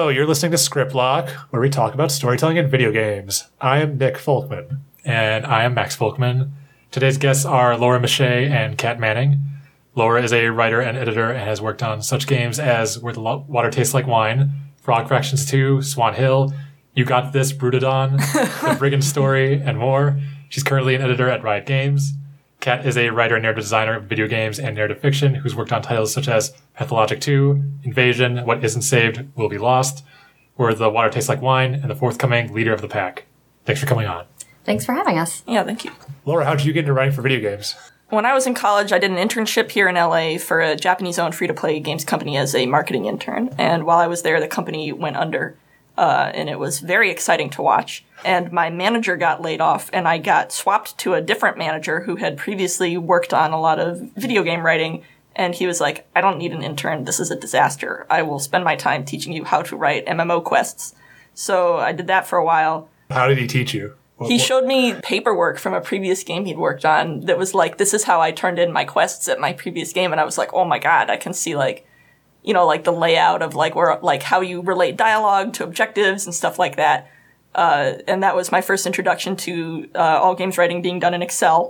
Hello, you're listening to Script Block, where we talk about storytelling in video games. I am Nick Folkman. And I am Max Folkman. Today's guests are Laura Mache and Kat Manning. Laura is a writer and editor and has worked on such games as Where the Water Tastes Like Wine, Frog Fractions 2, Swan Hill, You Got This, Brutodon, The Brigand Story, and more. She's currently an editor at Riot Games. Kat is a writer and narrative designer of video games and narrative fiction who's worked on titles such as Pathologic 2, Invasion, What Isn't Saved Will Be Lost, Where the Water Tastes Like Wine, and the forthcoming Leader of the Pack. Thanks for coming on. Thanks for having us. Yeah, thank you. Laura, how did you get into writing for video games? When I was in college, I did an internship here in LA for a Japanese-owned free-to-play games company as a marketing intern. And while I was there, the company went under, and it was very exciting to watch. And my manager got laid off, and I got swapped to a different manager who had previously worked on a lot of video game writing. And he was like, I don't need an intern. This is a disaster. I will spend my time teaching you how to write MMO quests. So I did that for a while. How did he teach you? He showed me paperwork from a previous game he'd worked on that was like, this is how I turned in my quests at my previous game. And I was like, oh my God, I can see like the layout of like where, like how you relate dialogue to objectives and stuff like that. And that was my first introduction to all games writing being done in Excel.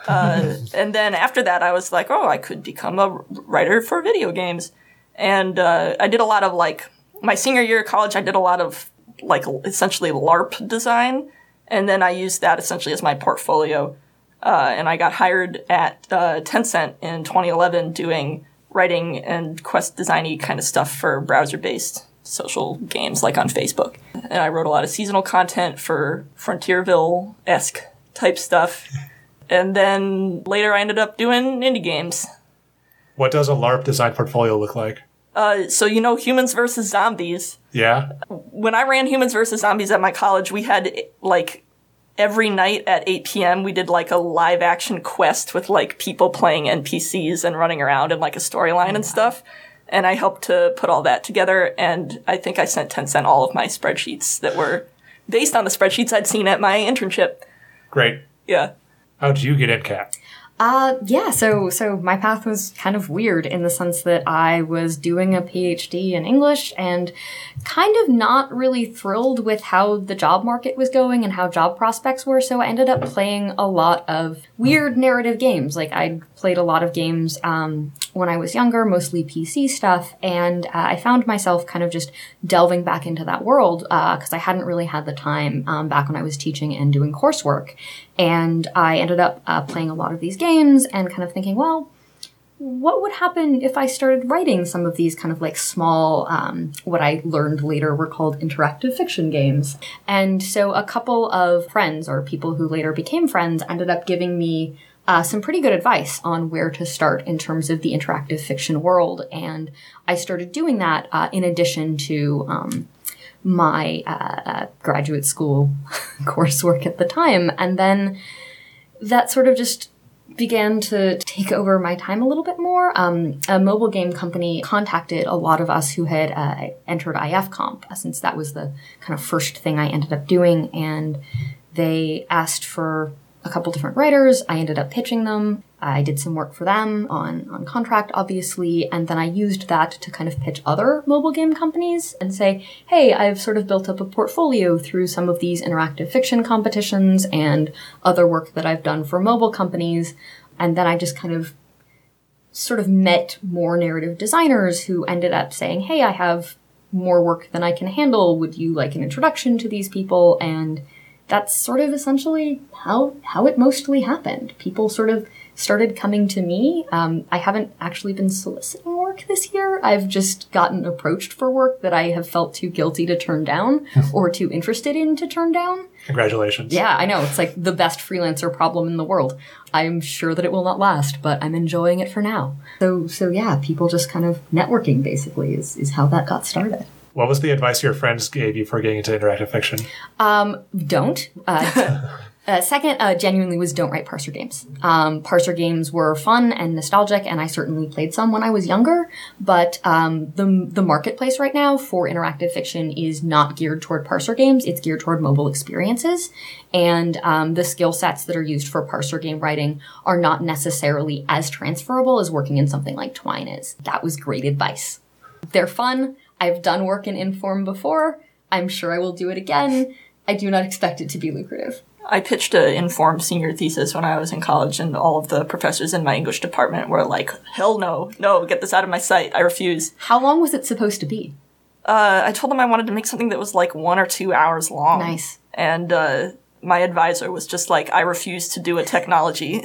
And then after that, I was like, oh, I could become a writer for video games. And I did a lot of like, my senior year of college, I did a lot of like essentially LARP design. And then I used that essentially as my portfolio. And I got hired at Tencent in 2011 doing writing and quest design-y kind of stuff for browser-based social games like on Facebook. And I wrote a lot of seasonal content for Frontierville-esque type stuff. And then later I ended up doing indie games. What does a LARP design portfolio look like? So you know Humans vs. Zombies. Yeah? When I ran Humans vs. Zombies at my college, we had, like, every night at 8 p.m., we did, like, a live-action quest with, like, people playing NPCs and running around and, like, a storyline and stuff. And I helped to put all that together, and I think I sent Tencent all of my spreadsheets that were based on the spreadsheets I'd seen at my internship. Great. Yeah. How did you get in, Kat? So my path was kind of weird in the sense that I was doing a PhD in English and kind of not really thrilled with how the job market was going and how job prospects were. So I ended up playing a lot of weird narrative games. Like I played a lot of games when I was younger, mostly PC stuff. And I found myself kind of just delving back into that world because I hadn't really had the time back when I was teaching and doing coursework. And I ended up playing a lot of these games and kind of thinking, well, what would happen if I started writing some of these kind of like small, what I learned later were called interactive fiction games. And so a couple of friends or people who later became friends ended up giving me some pretty good advice on where to start in terms of the interactive fiction world. And I started doing that in addition to my graduate school coursework at the time. And then that sort of just began to take over my time a little bit more. A mobile game company contacted a lot of us who had entered IFComp, since that was the kind of first thing I ended up doing. And they asked for a couple different writers. I ended up pitching them. I did some work for them on contract, obviously, and then I used that to kind of pitch other mobile game companies and say, hey, I've sort of built up a portfolio through some of these interactive fiction competitions and other work that I've done for mobile companies. And then I just kind of sort of met more narrative designers who ended up saying, hey, I have more work than I can handle. Would you like an introduction to these people? And that's sort of essentially how it mostly happened. People sort of started coming to me. I haven't actually been soliciting work this year. I've just gotten approached for work that I have felt too guilty to turn down or too interested in to turn down. Congratulations. Yeah, I know. It's like the best freelancer problem in the world. I'm sure that it will not last, but I'm enjoying it for now. So yeah, people just kind of networking basically is how that got started. What was the advice your friends gave you for getting into interactive fiction? Don't. Second, genuinely was don't write parser games. Parser games were fun and nostalgic, and I certainly played some when I was younger, but the marketplace right now for interactive fiction is not geared toward parser games. It's geared toward mobile experiences, and the skill sets that are used for parser game writing are not necessarily as transferable as working in something like Twine is. That was great advice. They're fun. I've done work in Inform before. I'm sure I will do it again. I do not expect it to be lucrative. I pitched an Inform senior thesis when I was in college, and all of the professors in my English department were like, hell no, get this out of my sight. I refuse. How long was it supposed to be? I told them I wanted to make something that was like 1 or 2 hours long. Nice. And my advisor was just like, I refuse to do a technology.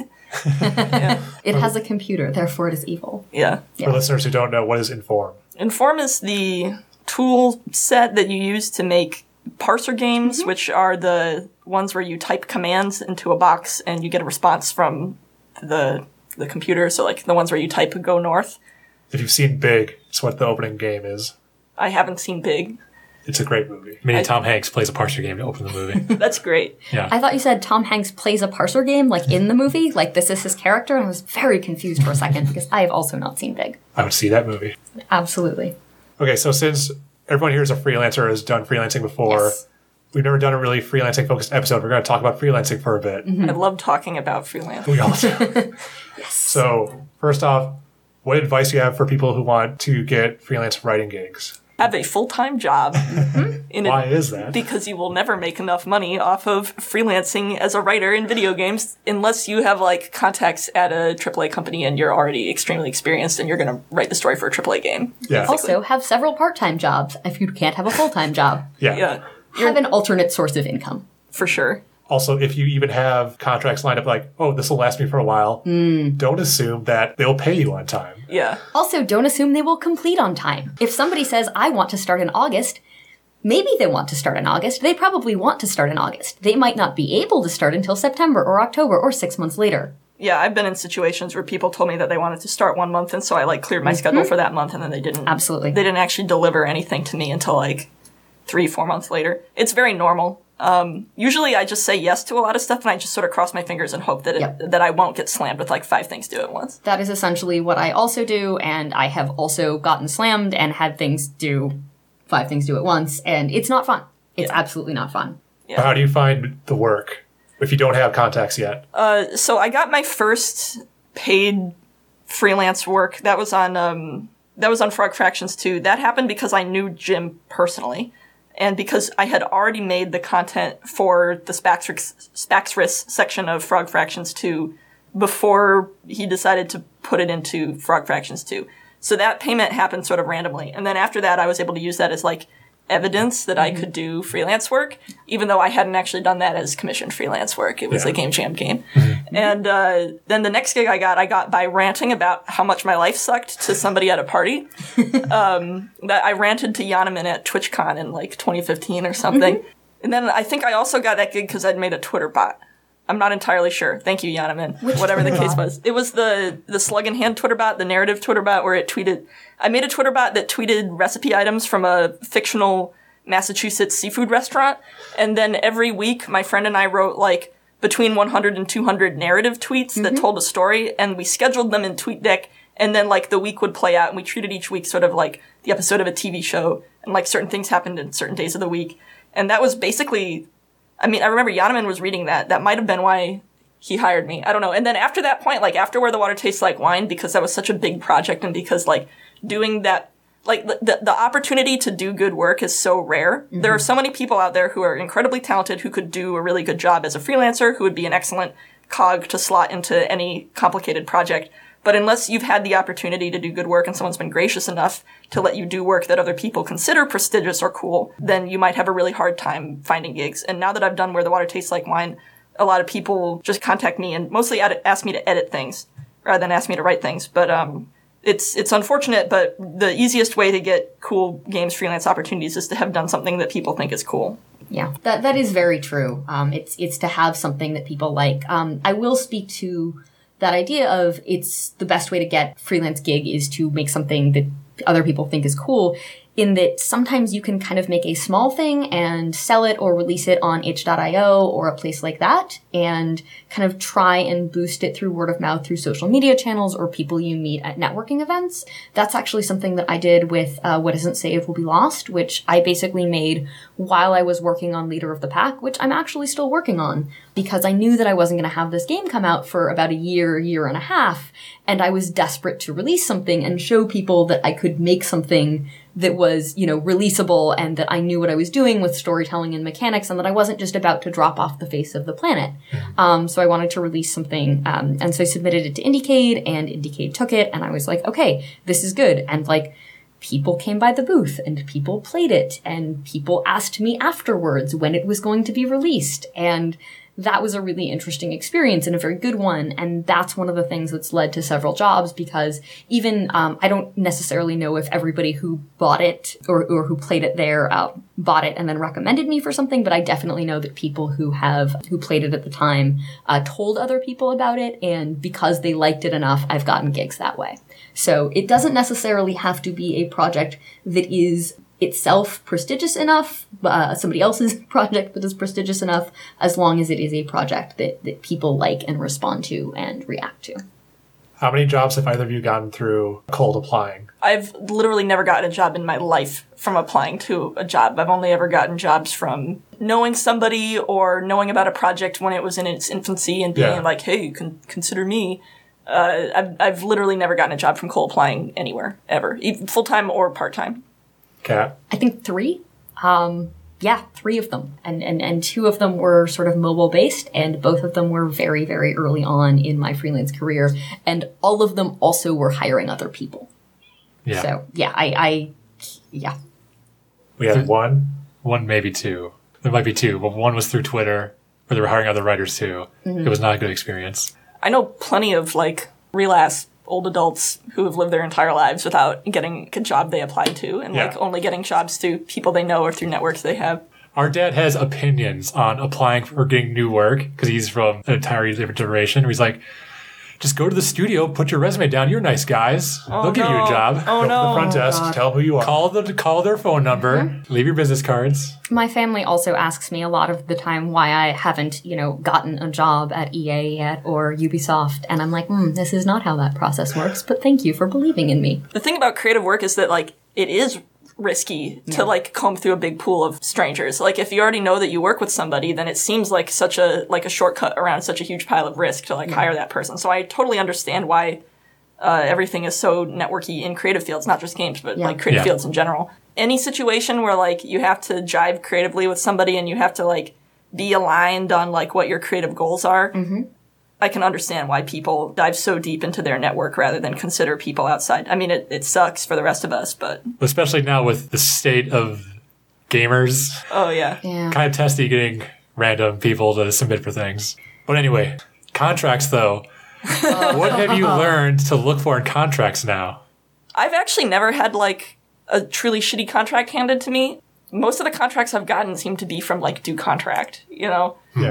It has a computer, therefore it is evil. Yeah. For listeners who don't know, what is Inform? Inform is the tool set that you use to make parser games, which are the ones where you type commands into a box and you get a response from the computer. So like the ones where you type go north. If you've seen Big, it's what the opening game is. I haven't seen Big. It's a great movie. Tom Hanks plays a parser game to open the movie. That's great. Yeah. I thought you said Tom Hanks plays a parser game, like in the movie, like this is his character, and I was very confused for a second because I have also not seen Big. I would see that movie. Absolutely. Okay, so since everyone here is a freelancer or has done freelancing before, Yes. we've never done a really freelancing-focused episode. We're going to talk about freelancing for a bit. I love talking about freelance. We all do. So, first off, what advice do you have for people who want to get freelance writing gigs? Have a full-time job. Why is that? Because you will never make enough money off of freelancing as a writer in video games unless you have like contacts at a AAA company and you're already extremely experienced and you're going to write the story for a AAA game. Yeah. Also, have several part-time jobs if you can't have a full-time job. Yeah, Have an alternate source of income. for sure. Also, if you even have contracts lined up like, oh, this will last me for a while, don't assume that they'll pay you on time. Yeah. Also, don't assume they will complete on time. If somebody says, I want to start in August, maybe they want to start in August. They probably want to start in August. They might not be able to start until September or October or 6 months later. Yeah, I've been in situations where people told me that they wanted to start 1 month, and so I like cleared my schedule for that month, and then they didn't. Absolutely. They didn't actually deliver anything to me until like 3-4 months later. It's very normal. Usually I just say yes to a lot of stuff, and I just sort of cross my fingers and hope that that I won't get slammed with like 5 things due at once. That is essentially what I also do, and I have also gotten slammed and had things do 5 things due at once, and it's not fun. It's absolutely not fun. Yeah. How do you find the work if you don't have contacts yet? So I got my first paid freelance work. That was on Frog Fractions 2. That happened because I knew Jim personally. And because I had already made the content for the Spaxris section of Frog Fractions 2 before he decided to put it into Frog Fractions 2. So that payment happened sort of randomly. And then after that, I was able to use that as like evidence that I could do freelance work, even though I hadn't actually done that as commissioned freelance work. It was a Game Jam game. And then the next gig I got by ranting about how much my life sucked to somebody at a party. That I ranted to Yanaman at TwitchCon in like 2015 or something. And then I think I also got that gig because I'd made a Twitter bot. I'm not entirely sure. Thank you, Yanaman. Whatever the case was. It was the slug in hand Twitter bot, the narrative Twitter bot, where it tweeted. I made a Twitter bot that tweeted recipe items from a fictional Massachusetts seafood restaurant. And then every week, my friend and I wrote like between 100 and 200 narrative tweets that told a story. And we scheduled them in TweetDeck. And then like the week would play out and we treated each week sort of like the episode of a TV show. And like certain things happened in certain days of the week. And that was basically, I mean, I remember Yanaman was reading that. That might have been why he hired me. I don't know. And then after that point, like after Where the Water Tastes Like Wine, because that was such a big project and because like doing that, like the opportunity to do good work is so rare. There are so many people out there who are incredibly talented who could do a really good job as a freelancer, who would be an excellent cog to slot into any complicated project. But unless you've had the opportunity to do good work and someone's been gracious enough to let you do work that other people consider prestigious or cool, then you might have a really hard time finding gigs. And now that I've done Where the Water Tastes Like Wine, a lot of people just contact me and mostly ask me to edit things rather than ask me to write things. But it's unfortunate, but the easiest way to get cool games freelance opportunities is to have done something that people think is cool. Yeah, that is very true. It's to have something that people like. I will speak to that idea of it's the best way to get freelance gig is to make something that other people think is cool, in that sometimes you can kind of make a small thing and sell it or release it on itch.io or a place like that and kind of try and boost it through word of mouth through social media channels or people you meet at networking events. That's actually something that I did with What Isn't Saved Will Be Lost, which I basically made while I was working on Leader of the Pack, which I'm actually still working on because I knew that I wasn't going to have this game come out for about a year and a half, and I was desperate to release something and show people that I could make something that was, releasable and that I knew what I was doing with storytelling and mechanics and that I wasn't just about to drop off the face of the planet. So I wanted to release something. And so I submitted it to IndieCade and IndieCade took it and I was like, okay, this is good. And like, people came by the booth and people played it and people asked me afterwards when it was going to be released. And that was a really interesting experience and a very good one. And that's one of the things that's led to several jobs because even, I don't necessarily know if everybody who bought it or who played it there, bought it and then recommended me for something, but I definitely know that people who played it at the time, told other people about it. And because they liked it enough, I've gotten gigs that way. So it doesn't necessarily have to be a project that is itself prestigious enough, somebody else's project that is prestigious enough, as long as it is a project that people like and respond to and react to. How many jobs have either of you gotten through cold applying? I've literally never gotten a job in my life from applying to a job. I've only ever gotten jobs from knowing somebody or knowing about a project when it was in its infancy and being like, hey, you can consider me. I've literally never gotten a job from cold applying anywhere, ever, even full-time or part-time. Kat? I think 3. 3 of them. And 2 of them were sort of mobile based and both of them were very, very early on in my freelance career. And all of them also were hiring other people. Yeah. So We had one, maybe 2. There might be 2, but one was through Twitter where they were hiring other writers too. It was not a good experience. I know plenty of real ass old adults who have lived their entire lives without getting a job they applied to and only getting jobs through people they know or through networks they have. Our dad has opinions on applying for getting new work because he's from an entirely different generation. He's like, just go to the studio, put your resume down. You're nice guys. They'll give you a job. Oh, go to no. the front desk, tell them who you are. Call their phone number, leave your business cards. My family also asks me a lot of the time why I haven't, gotten a job at EA yet or Ubisoft. And I'm like, this is not how that process works, but thank you for believing in me. The thing about creative work is that, it is risky to, comb through a big pool of strangers. If you already know that you work with somebody, then it seems like such a shortcut around such a huge pile of risk to, hire that person. So I totally understand why everything is so networky in creative fields, not just games, but, creative fields in general. Any situation where, you have to jive creatively with somebody and you have to, be aligned on, what your creative goals are, I can understand why people dive so deep into their network rather than consider people outside. I mean, it sucks for the rest of us, but... Especially now with the state of gamers. Oh, yeah. Kind of testy getting random people to submit for things. But anyway, contracts, though. What have you learned to look for in contracts now? I've actually never had, a truly shitty contract handed to me. Most of the contracts I've gotten seem to be from, Do Contract, Yeah.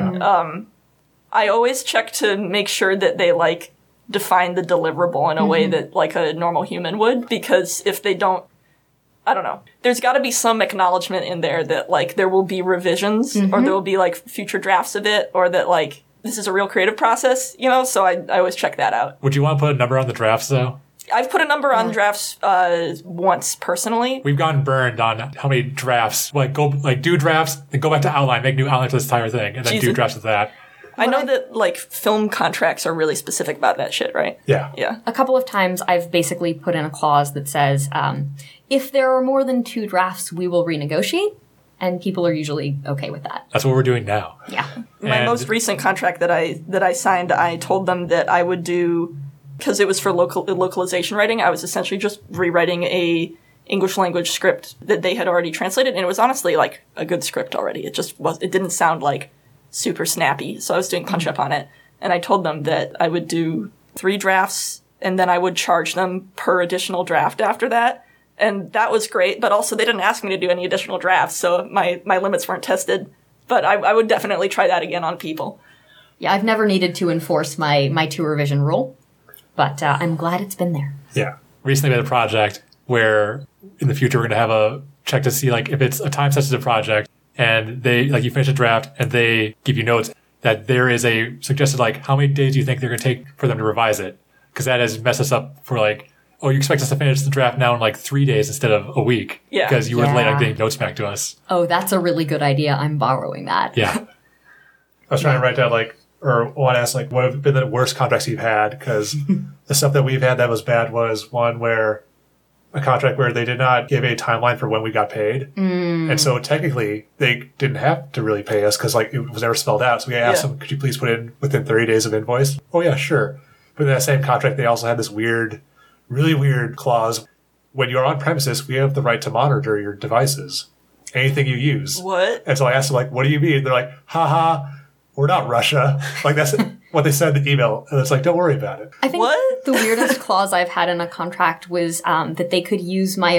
I always check to make sure that they, define the deliverable in a way that, a normal human would, because if they don't, I don't know. There's gotta be some acknowledgement in there that, there will be revisions, or there will be, future drafts of it, or that, this is a real creative process, so I always check that out. Would you want to put a number on the drafts, though? I've put a number on drafts, once, personally. We've gotten burned on how many drafts, do drafts, then go back to outline, make new outline to this entire thing, and then do drafts with that. I know that, film contracts are really specific about that shit, right? Yeah. Yeah. A couple of times I've basically put in a clause that says, if there are more than 2 drafts, we will renegotiate. And people are usually okay with that. That's what we're doing now. Yeah. My most recent contract that I signed, I told them that I would do, because it was for localization writing, I was essentially just rewriting a English language script that they had already translated. And it was honestly, a good script already. It didn't sound super snappy, so I was doing punch up on it. And I told them that I would do 3 drafts, and then I would charge them per additional draft after that. And that was great, but also they didn't ask me to do any additional drafts, so my limits weren't tested. But I would definitely try that again on people. Yeah, I've never needed to enforce my 2 revision rule, but I'm glad it's been there. Yeah. Recently we had a project where in the future we're going to have a check to see if it's a time-sensitive project, and they, you finish a draft, and they give you notes that there is a suggested, how many days do you think they're going to take for them to revise it? Because that has messed us up for, oh, you expect us to finish the draft now in, 3 days instead of a week. Yeah. Because you were late on getting notes back to us. Oh, that's a really good idea. I'm borrowing that. Yeah. I was trying to write down, or want to ask, what have been the worst contracts you've had? Because the stuff that we've had that was bad was one where a contract where they did not give a timeline for when we got paid. And so technically they didn't have to really pay us because like it was never spelled out. So we asked them, could you please put in within 30 days of invoice? Oh yeah, sure. But in that same contract, they also had this weird, really weird clause. When you're on premises, we have the right to monitor your devices. Anything you use. What? And so I asked them like, what do you mean? They're like, haha, we're not Russia. Like that's what they said in the email. And it's like, don't worry about it. I think What? the weirdest clause I've had in a contract was that they could use my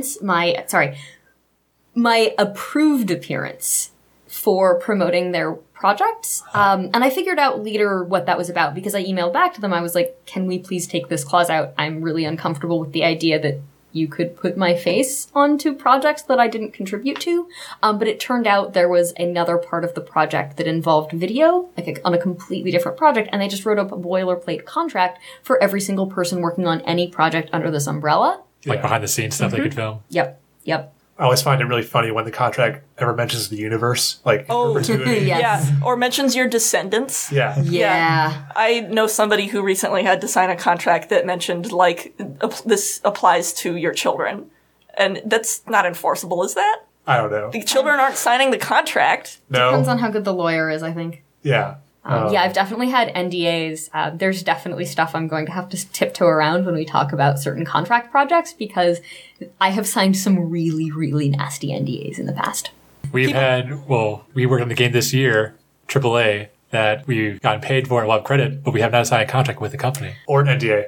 approved appearance for promoting their projects. And I figured out later what that was about because I emailed back to them. I was like, can we please take this clause out? I'm really uncomfortable with the idea that you could put my face onto projects that I didn't contribute to. But it turned out there was another part of the project that involved video, like on a completely different project, and they just wrote up a boilerplate contract for every single person working on any project under this umbrella. Yeah. Like behind the scenes stuff they could film. Yep. I always find it really funny when the contract ever mentions the universe, like Oh. perpetuity. Yes. Yeah. Or mentions your descendants. Yeah. Yeah. I know somebody who recently had to sign a contract that mentioned, like, this applies to your children. And that's not enforceable, is that? I don't know. The children aren't signing the contract. Depends No. on how good the lawyer is, I think. Yeah. Yeah, I've definitely had NDAs. There's definitely stuff I'm going to have to tiptoe around when we talk about certain contract projects because I have signed some really, really nasty NDAs in the past. We worked on the game this year, AAA, that we've gotten paid for and we'll have credit, but we have not signed a contract with the company. Or an NDA.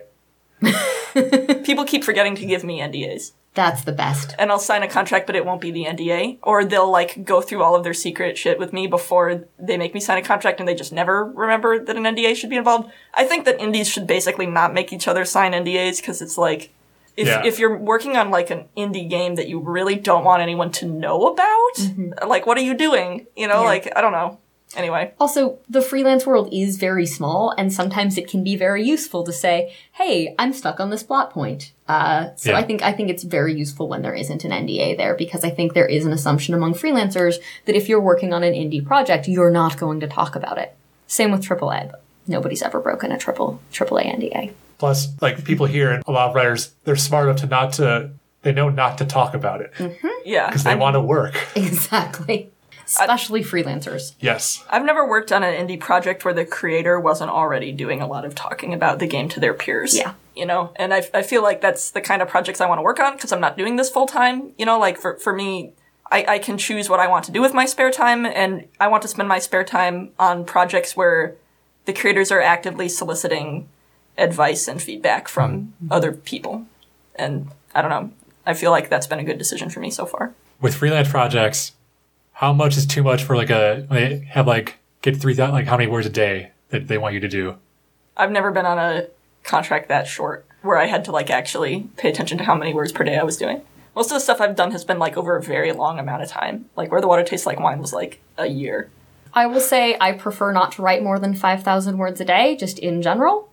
People keep forgetting to give me NDAs. That's the best. And I'll sign a contract, but it won't be the NDA. Or they'll, like, go through all of their secret shit with me before they make me sign a contract and they just never remember that an NDA should be involved. I think that indies should basically not make each other sign NDAs because it's like, if you're working on, like, an indie game that you really don't want anyone to know about, like, what are you doing? You know, like, I don't know. Anyway. Also, the freelance world is very small, and sometimes it can be very useful to say, hey, I'm stuck on this plot point. I think it's very useful when there isn't an NDA there, because I think there is an assumption among freelancers that if you're working on an indie project, you're not going to talk about it. Same with AAA, but nobody's ever broken a AAA NDA. Plus, like, people here and a lot of writers, they're smart enough they know not to talk about it. Yeah. Because they want to work. Exactly. Especially freelancers. Yes. I've never worked on an indie project where the creator wasn't already doing a lot of talking about the game to their peers. Yeah. You know, and I feel like that's the kind of projects I want to work on because I'm not doing this full time. You know, like for me, I can choose what I want to do with my spare time, and I want to spend my spare time on projects where the creators are actively soliciting advice and feedback from other people. And I don't know. I feel like that's been a good decision for me so far. With freelance projects, how much is too much for when they have get 3,000, like how many words a day that they want you to do? I've never been on a contract that short where I had to actually pay attention to how many words per day I was doing. Most of the stuff I've done has been over a very long amount of time. Like Where the Water Tastes Like Wine was a year. I will say I prefer not to write more than 5,000 words a day, just in general.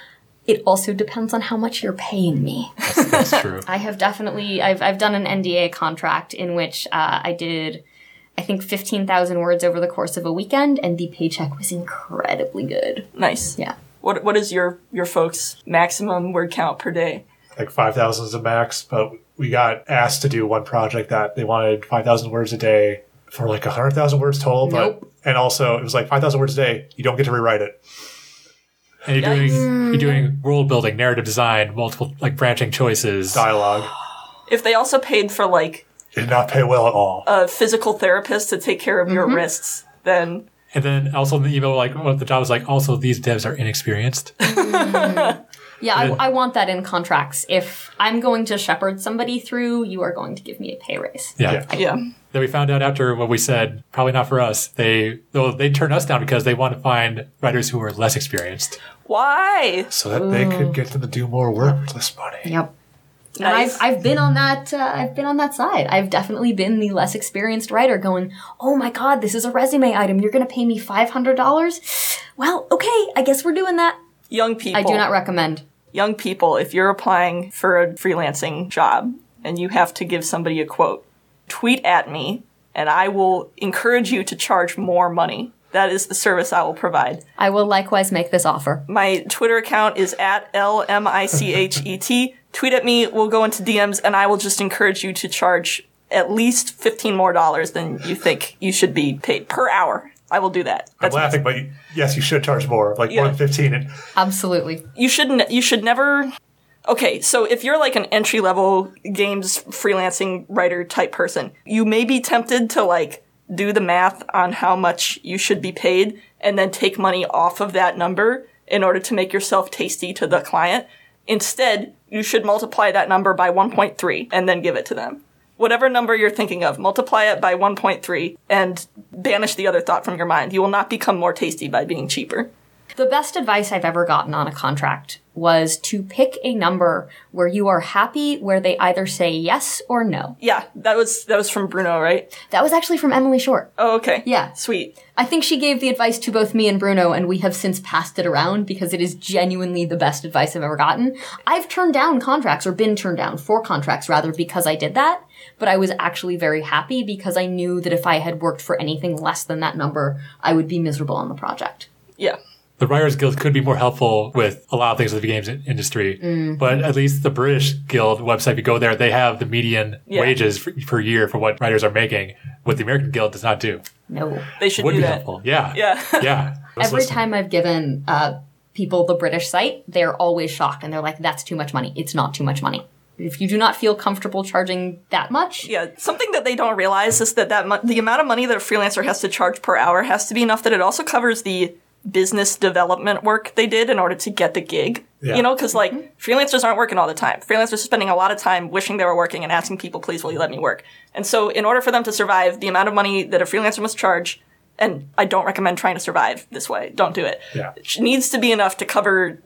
It also depends on how much you're paying me. That's true. I have definitely, I've done an NDA contract in which I did, I think, 15,000 words over the course of a weekend, and the paycheck was incredibly good. Nice. Yeah. What is your folks' maximum word count per day? 5,000 is the max, but we got asked to do one project that they wanted 5,000 words a day for 100,000 words total. Nope. And also it was 5,000 words a day. You don't get to rewrite it. And you're doing world building, narrative design, multiple branching choices, dialogue. If they also paid for you did not pay well at all. A physical therapist to take care of your wrists, then. And then also in the email, what the job is also these devs are inexperienced. Yeah, I want that in contracts. If I'm going to shepherd somebody through, you are going to give me a pay raise. Yeah. Then we found out after what we said, probably not for us. They turned us down because they want to find writers who are less experienced. Why? So that they could get them to do more work with less money. Yep. Nice. And I've been on that. I've been on that side. I've definitely been the less experienced writer, going, "Oh my God, this is a resume item. You're going to pay me $500? Well, okay, I guess we're doing that." Young people. I do not recommend. Young people, if you're applying for a freelancing job and you have to give somebody a quote, tweet at me, and I will encourage you to charge more money. That is the service I will provide. I will likewise make this offer. My Twitter account is at LMICHET. tweet at me, we'll go into DMs, and I will just encourage you to charge at least $15 more than you think you should be paid per hour. I will do that. I'm laughing, but yes, you should charge more, more than 15. And Absolutely. You should never. Okay, so if you're like an entry-level games freelancing writer type person, you may be tempted to like do the math on how much you should be paid and then take money off of that number in order to make yourself tasty to the client. Instead, you should multiply that number by 1.3 and then give it to them. Whatever number you're thinking of, multiply it by 1.3 and banish the other thought from your mind. You will not become more tasty by being cheaper. The best advice I've ever gotten on a contract was to pick a number where you are happy, where they either say yes or no. Yeah, that was from Bruno, right? That was actually from Emily Short. Oh, okay. Yeah. Sweet. I think she gave the advice to both me and Bruno, and we have since passed it around because it is genuinely the best advice I've ever gotten. I've turned down contracts, or been turned down for contracts, rather, because I did that. But I was actually very happy because I knew that if I had worked for anything less than that number, I would be miserable on the project. Yeah. the Writers Guild could be more helpful with a lot of things in the games industry. But at least the British Guild website, if you go there, they have the median wages per year for what writers are making. What the American Guild does not do. No. They should Would do be that. helpful. Yeah. Yeah. Yeah. Every time I've given people the British site, they're always shocked and they're like, that's too much money. It's not too much money. If you do not feel comfortable charging that much. Yeah, something that they don't realize is that the amount of money that a freelancer has to charge per hour has to be enough that it also covers the business development work they did in order to get the gig. Yeah. You know, because freelancers aren't working all the time. Freelancers are spending a lot of time wishing they were working and asking people, please, will you let me work? And so in order for them to survive, the amount of money that a freelancer must charge, and I don't recommend trying to survive this way. Don't do it. Yeah. It needs to be enough to cover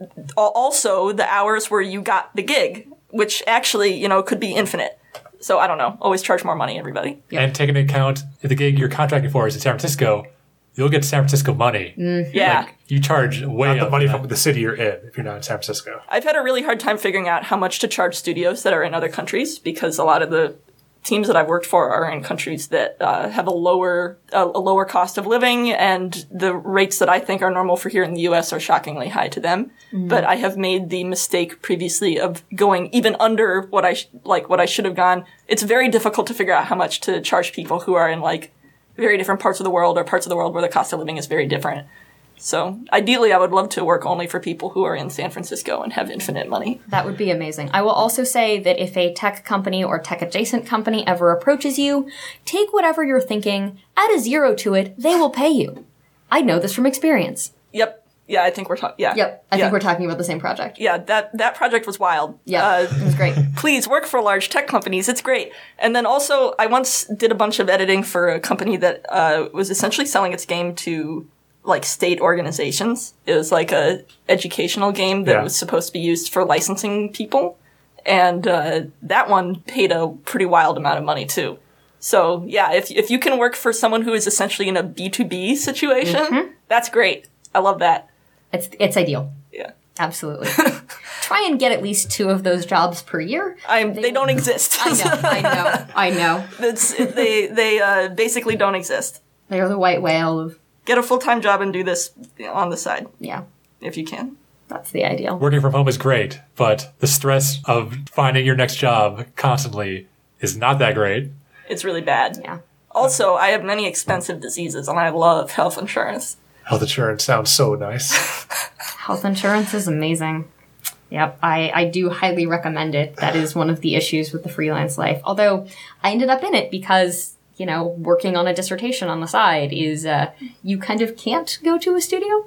also the hours where you got the gig, which actually, you know, could be infinite. So I don't know. Always charge more money, everybody. Yep. And take into account if the gig you're contracting for is in San Francisco, you'll get San Francisco money. Yeah. Like, you charge way Not up the money that. from the city you're in if you're not in San Francisco. I've had a really hard time figuring out how much to charge studios that are in other countries because a lot of the teams that I've worked for are in countries that have a lower cost of living, and the rates that I think are normal for here in the U.S. are shockingly high to them. But I have made the mistake previously of going even under what I should have gone. It's very difficult to figure out how much to charge people who are in very different parts of the world or parts of the world where the cost of living is very different. So ideally, I would love to work only for people who are in San Francisco and have infinite money. That would be amazing. I will also say that if a tech company or tech adjacent company ever approaches you, take whatever you're thinking, add a 0 to it, they will pay you. I know this from experience. Yep. Yeah, I think we're talking. Yeah. Yep. I think we're talking about the same project. Yeah, that project was wild. Yeah. It was great. Please work for large tech companies. It's great. And then also, I once did a bunch of editing for a company that was essentially selling its game to state organizations. It was like a educational game that was supposed to be used for licensing people. And that one paid a pretty wild amount of money too. So yeah, if you can work for someone who is essentially in a B2B situation, that's great. I love that. It's ideal. Yeah. Absolutely. Try and get at least 2 of those jobs per year. They don't exist. I know. They basically don't exist. They're the white whale of... Get a full-time job and do this on the side. Yeah. If you can. That's the ideal. Working from home is great, but the stress of finding your next job constantly is not that great. It's really bad. Yeah. Also, I have many expensive diseases, and I love health insurance. Health insurance sounds so nice. Health insurance is amazing. Yep, I do highly recommend it. That is one of the issues with the freelance life. Although, I ended up in it because, working on a dissertation on the side is, you kind of can't go to a studio.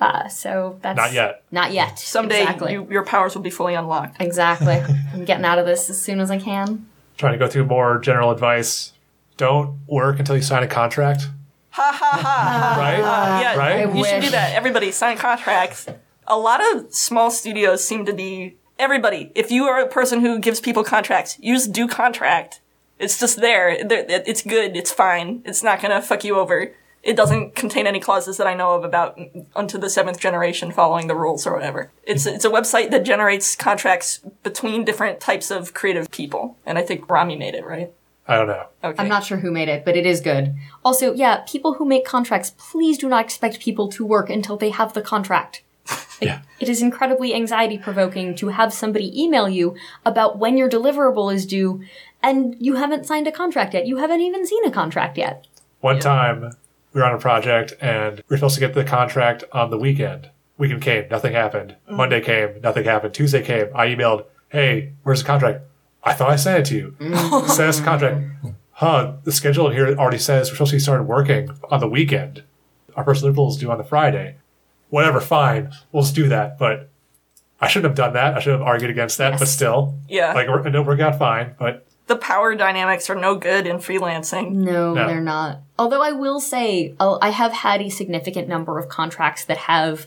So that's... Not yet. Not yet. Someday, Exactly. your powers will be fully unlocked. Exactly. I'm getting out of this as soon as I can. Trying to go through more general advice. Don't work until you sign a contract. Ha ha ha. Right? Yeah, Right? you should wish. do that. Everybody, sign contracts. A lot of small studios seem to be... Everybody, if you are a person who gives people contracts, use do contract. It's just there. It's good. It's fine. It's not going to fuck you over. It doesn't contain any clauses that I know of about unto the 7th generation following the rules or whatever. It's a website that generates contracts between different types of creative people. And I think Rami made it, right? I don't know. Okay. I'm not sure who made it, but it is good. Also, yeah, people who make contracts, please do not expect people to work until they have the contract. Yeah. It is incredibly anxiety provoking to have somebody email you about when your deliverable is due and you haven't signed a contract yet. You haven't even seen a contract yet. One time, we were on a project and we were supposed to get the contract on the weekend. Weekend came, nothing happened. Monday came, nothing happened. Tuesday came, I emailed, hey, where's the contract? I thought I sent it to you. Send us the contract. The schedule here already says we're supposed to be started working on the weekend. Our first deliverable is due on the Friday. Whatever, fine. We'll just do that. But I shouldn't have done that. I should have argued against that, but still. Yeah. Like, it worked out fine, but The power dynamics are no good in freelancing. No, No. they're not. Although I will say, I have had a significant number of contracts that have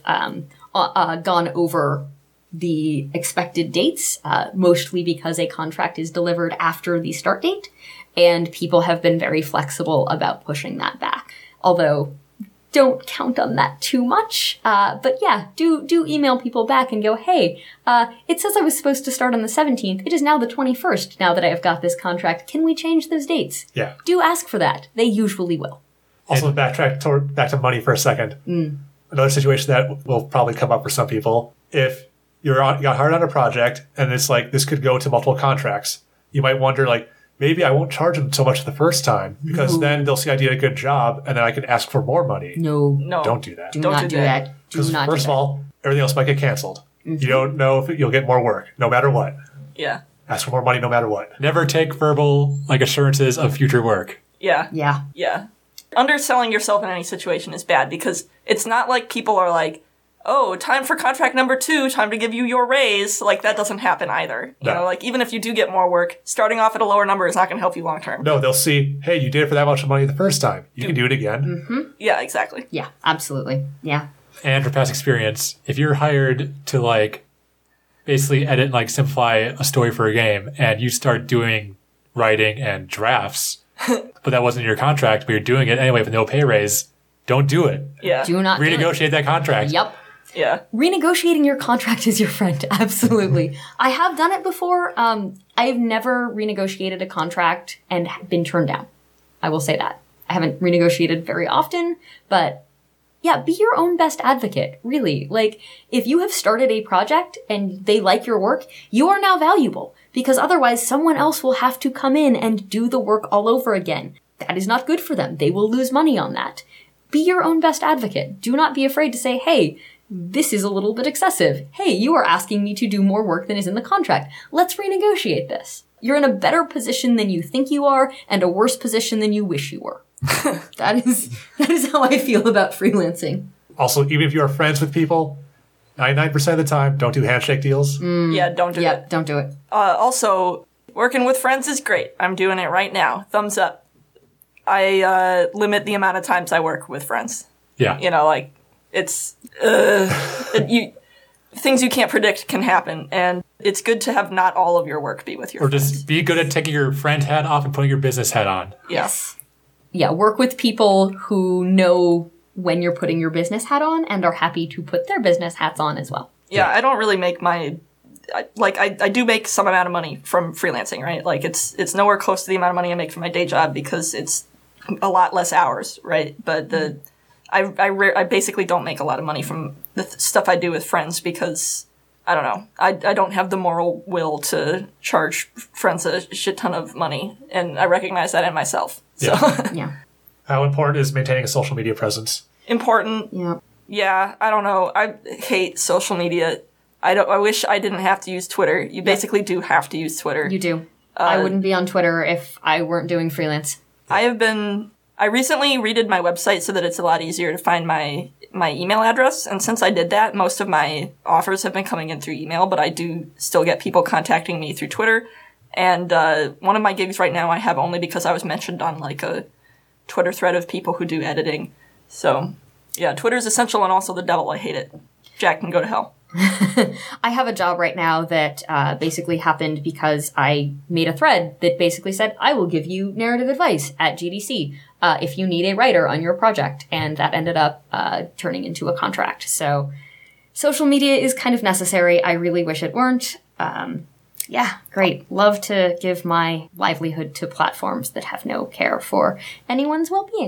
gone over the expected dates, mostly because a contract is delivered after the start date, and people have been very flexible about pushing that back. Although, don't count on that too much. But yeah, do email people back and go, hey, it says I was supposed to start on the 17th. It is now the 21st now that I have got this contract. Can we change those dates? yeah. Do ask for that. They usually will. Also, back to money for a second. Another situation that will probably come up for some people. If you got hired on a project and it's like this could go to multiple contracts, you might wonder, like, maybe I won't charge them so much the first time because then they'll see I did a good job and then I can ask for more money. No. No. Don't do that. Do Don't not do do that. that. Do Because not first do of that. all, everything else might get canceled. You don't know if you'll get more work, no matter what. Yeah. Ask for more money, no matter what. Never take verbal assurances of future work. Yeah. Yeah. Yeah. Underselling yourself in any situation is bad because it's not like people are like, oh, time for contract number 2, time to give you your raise. Like, that doesn't happen either. You No. know, like, even if you do get more work, starting off at a lower number is not going to help you long term. No, they'll see, hey, you did it for that much money the first time. You can do it again. Yeah, exactly. Yeah, absolutely. Yeah. And from past experience, if you're hired to basically edit and simplify a story for a game and you start doing writing and drafts, but that wasn't in your contract, but you're doing it anyway with no pay raise, don't do it. Yeah. Do not do it. Renegotiate that contract. Yep. Yeah. Renegotiating your contract is your friend. Absolutely. I have done it before. I've never renegotiated a contract and been turned down. I will say that. I haven't renegotiated very often, but yeah, be your own best advocate, really. Like, if you have started a project and they like your work, you are now valuable because otherwise someone else will have to come in and do the work all over again. That is not good for them. They will lose money on that. Be your own best advocate. Do not be afraid to say, hey, this is a little bit excessive. Hey, you are asking me to do more work than is in the contract. Let's renegotiate this. You're in a better position than you think you are and a worse position than you wish you were. That is how I feel about freelancing. Also, even if you are friends with people, 99% of the time, don't do handshake deals. Yeah, don't do Yep, it. don't do it. Also, working with friends is great. I'm doing it right now. Thumbs up. I limit the amount of times I work with friends. Yeah. You know, like, it's things you can't predict can happen, and it's good to have not all of your work be with your Or friends. just be good at taking your friend hat off and putting your business hat on. Yes. Yeah, work with people who know when you're putting your business hat on and are happy to put their business hats on as well. Yeah, I don't really make I do make some amount of money from freelancing, right? Like, it's nowhere close to the amount of money I make from my day job because it's a lot less hours, right? But I basically don't make a lot of money from the stuff I do with friends because, I don't know, I don't have the moral will to charge friends a shit ton of money, and I recognize that in myself. So, Yeah. How important is maintaining a social media presence? important. Yeah. Yeah, I don't know. I hate social media. I wish I didn't have to use Twitter. You basically do have to use Twitter. You do. I wouldn't be on Twitter if I weren't doing freelance. I recently redid my website so that it's a lot easier to find my email address, and since I did that, most of my offers have been coming in through email, but I do still get people contacting me through Twitter. And one of my gigs right now I have only because I was mentioned on a Twitter thread of people who do editing. So, yeah, Twitter's essential and also the devil. I hate it. Jack can go to hell. I have a job right now that basically happened because I made a thread that basically said, I will give you narrative advice at GDC if you need a writer on your project. And that ended up turning into a contract. So social media is kind of necessary. I really wish it weren't. Yeah, great. Love to give my livelihood to platforms that have no care for anyone's well-being.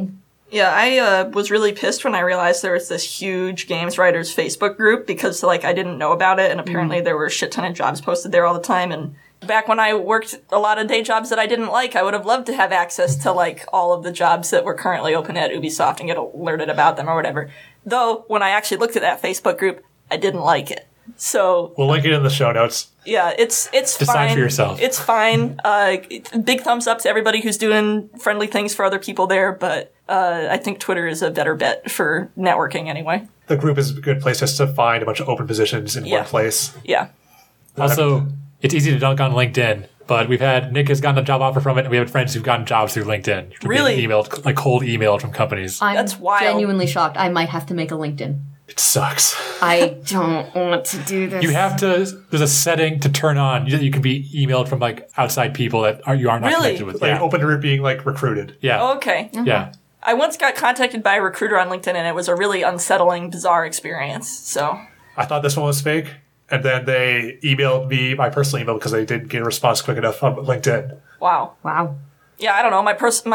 Yeah, I was really pissed when I realized there was this huge games writers Facebook group because, like, I didn't know about it, and apparently there were a shit ton of jobs posted there all the time. And back when I worked a lot of day jobs that I didn't like, I would have loved to have access to, like, all of the jobs that were currently open at Ubisoft and get alerted about them or whatever. Though, when I actually looked at that Facebook group, I didn't like it. So We'll link it in the show notes. yeah, it's Decide fine. for yourself. It's fine. Big thumbs up to everybody who's doing friendly things for other people there, but I think Twitter is a better bet for networking anyway. The group is a good place just to find a bunch of open positions in one place. Yeah. Also, it's easy to dunk on LinkedIn, but Nick has gotten a job offer from it, and we have friends who've gotten jobs through LinkedIn. Through Really? being emailed, like cold emailed from companies. I'm That's wild. genuinely shocked. I might have to make a LinkedIn. It sucks. I don't want to do this. You have to. There's a setting to turn on. You can be emailed from like outside people that you are not Really? connected with. Like Yeah. open to being like recruited. Yeah. Okay. Yeah. I once got contacted by a recruiter on LinkedIn, and it was a really unsettling, bizarre experience. So, I thought this one was fake, and then they emailed me my personal email because they didn't get a response quick enough from LinkedIn. wow. Wow. Yeah, I don't know. My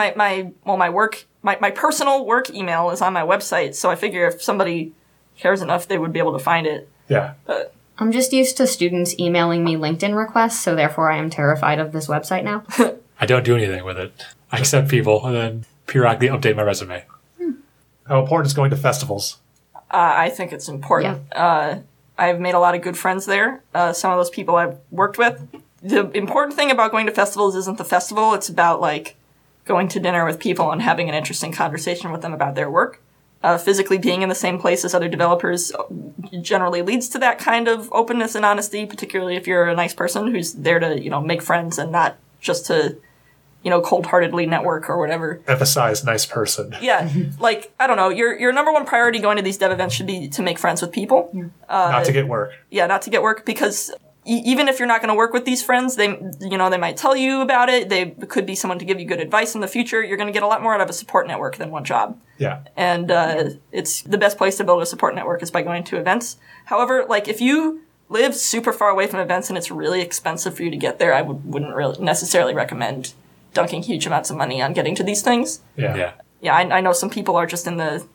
personal work email is on my website, so I figure if somebody cares enough, they would be able to find it. Yeah. But I'm just used to students emailing me LinkedIn requests, so therefore I am terrified of this website now. I don't do anything with it. I accept people and then periodically update my resume. How important is going to festivals? I think it's important. I've made a lot of good friends there. Some of those people I've worked with. The important thing about going to festivals isn't the festival. It's about, like, going to dinner with people and having an interesting conversation with them about their work. Physically being in the same place as other developers generally leads to that kind of openness and honesty, particularly if you're a nice person who's there to, make friends and not just to, cold-heartedly network or whatever. Emphasize nice person. Yeah, like, I don't know, your number one priority going to these dev events should be to make friends with people. Not to get work. Yeah, not to get work, because even if you're not going to work with these friends, they might tell you about it. They could be someone to give you good advice in the future. You're going to get a lot more out of a support network than one job. Yeah. And it's the best place to build a support network is by going to events. However, like, if you live super far away from events and it's really expensive for you to get there, I wouldn't really necessarily recommend dunking huge amounts of money on getting to these things. Yeah. Yeah. Yeah, I know some people are just in the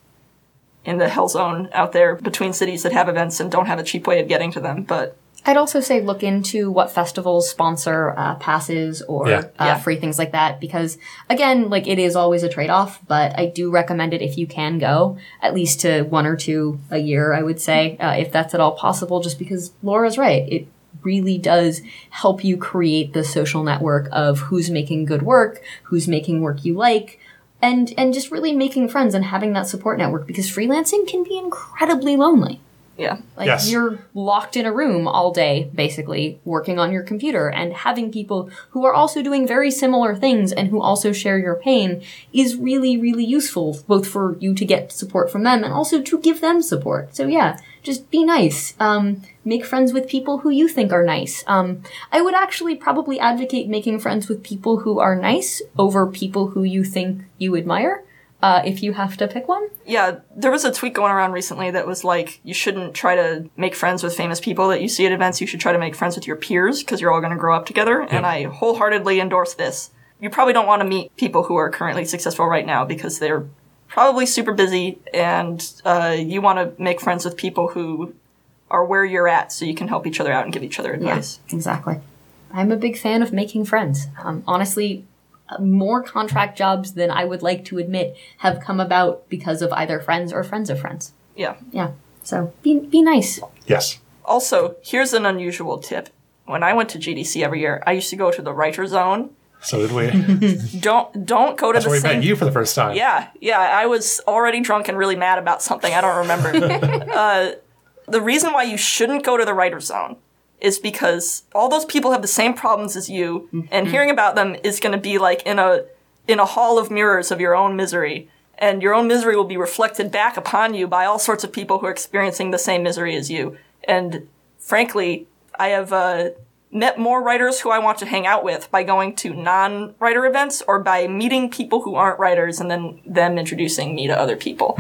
hell zone out there between cities that have events and don't have a cheap way of getting to them, but I'd also say look into what festivals sponsor passes or free things like that, because again, like, it is always a trade-off, but I do recommend it if you can go at least to 1 or 2 a year, I would say, if that's at all possible, just because Laura's right. It really does help you create the social network of who's making good work, who's making work you like, and just really making friends and having that support network, because freelancing can be incredibly lonely. yeah. Like, Yes. you're locked in a room all day, basically, working on your computer, and having people who are also doing very similar things and who also share your pain is really, really useful, both for you to get support from them and also to give them support. So yeah, just be nice. Make friends with people who you think are nice. I would actually probably advocate making friends with people who are nice over people who you think you admire. If you have to pick one. Yeah, there was a tweet going around recently that was like, you shouldn't try to make friends with famous people that you see at events. You should try to make friends with your peers, because you're all going to grow up together. And I wholeheartedly endorse this. You probably don't want to meet people who are currently successful right now, because they're probably super busy, and you want to make friends with people who are where you're at, so you can help each other out and give each other advice. Yeah, exactly. I'm a big fan of making friends. Honestly, more contract jobs than I would like to admit have come about because of either friends or friends of friends. Yeah. Yeah. So be nice. Yes. Also, here's an unusual tip. When I went to GDC every year, I used to go to the writer zone. So did we. Don't go to That's the where we same. met you for the first time. Yeah. I was already drunk and really mad about something. I don't remember. The reason why you shouldn't go to the writer zone is because all those people have the same problems as you, and hearing about them is going to be like in a hall of mirrors of your own misery, and your own misery will be reflected back upon you by all sorts of people who are experiencing the same misery as you. And frankly, I have met more writers who I want to hang out with by going to non-writer events or by meeting people who aren't writers and then them introducing me to other people.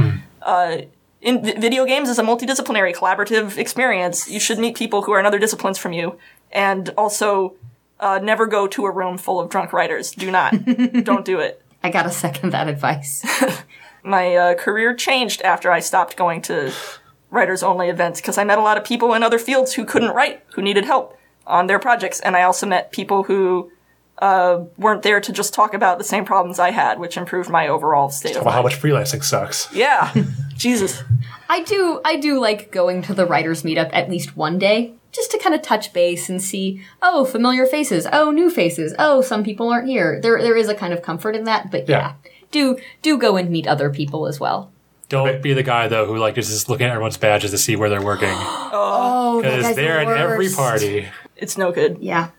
In video games is a multidisciplinary collaborative experience. You should meet people who are in other disciplines from you, and also never go to a room full of drunk writers. Do not. Don't do it. I gotta second that advice. My career changed after I stopped going to writers-only events because I met a lot of people in other fields who couldn't write, who needed help on their projects. And I also met people who weren't there to just talk about the same problems I had, which improved my overall state of About how mind. much freelancing sucks. Yeah. Jesus. I do like going to the writers meetup at least one day, just to kind of touch base and see, oh, familiar faces, oh, new faces, oh, some people aren't here. There is a kind of comfort in that, but yeah, do go and meet other people as well. Don't be the guy, though, who is just looking at everyone's badges to see where they're working. Oh, that Because guy's they're the at every worst. party. It's no good. Yeah.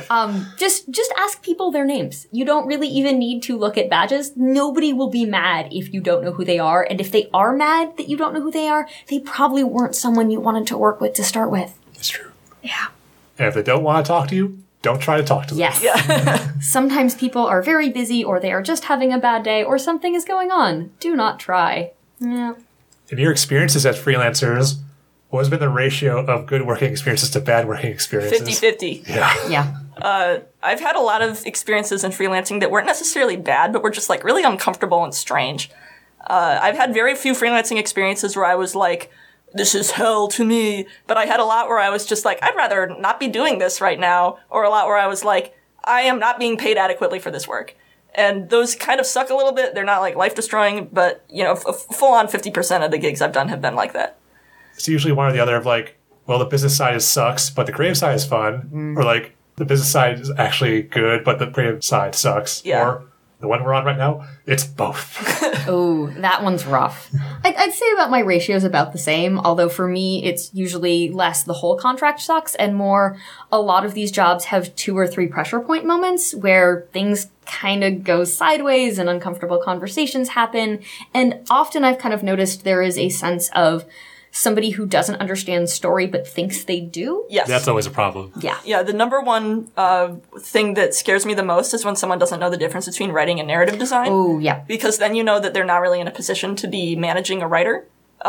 Just ask people their names. You don't really even need to look at badges. Nobody will be mad if you don't know who they are. And if they are mad that you don't know who they are, they probably weren't someone you wanted to work with to start with. It's true. Yeah. And if they don't want to talk to you, don't try to talk to them. Yes. Yeah. Sometimes people are very busy or they are just having a bad day or something is going on. Do not try. Yeah. In your experiences as freelancers, what has been the ratio of good working experiences to bad working experiences? 50-50. Yeah. Yeah. I've had a lot of experiences in freelancing that weren't necessarily bad, but were just really uncomfortable and strange. I've had very few freelancing experiences where I was like, this is hell to me. But I had a lot where I was just like, I'd rather not be doing this right now. Or a lot where I was like, I am not being paid adequately for this work. And those kind of suck a little bit. They're not life destroying, but full on 50% of the gigs I've done have been like that. It's usually one or the other of well, the business side sucks, but the creative side is fun. Or the business side is actually good, but the creative side sucks. Yeah. Or the one we're on right now, it's both. Oh, that one's rough. I'd say about my ratios about the same, although for me, it's usually less the whole contract sucks and more a lot of these jobs have 2 or 3 pressure point moments where things kind of go sideways and uncomfortable conversations happen. And often I've kind of noticed there is a sense of somebody who doesn't understand story but thinks they do. Yes. That's always a problem. Yeah. Yeah, the number one thing that scares me the most is when someone doesn't know the difference between writing and narrative design. Oh, yeah. Because then you know that they're not really in a position to be managing a writer,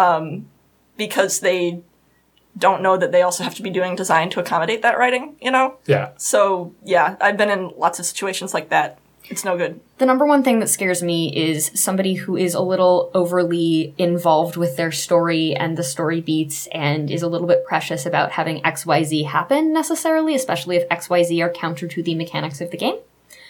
because they don't know that they also have to be doing design to accommodate that writing, Yeah. So, yeah, I've been in lots of situations like that. It's no good. The number one thing that scares me is somebody who is a little overly involved with their story and the story beats and is a little bit precious about having XYZ happen necessarily, especially if XYZ are counter to the mechanics of the game.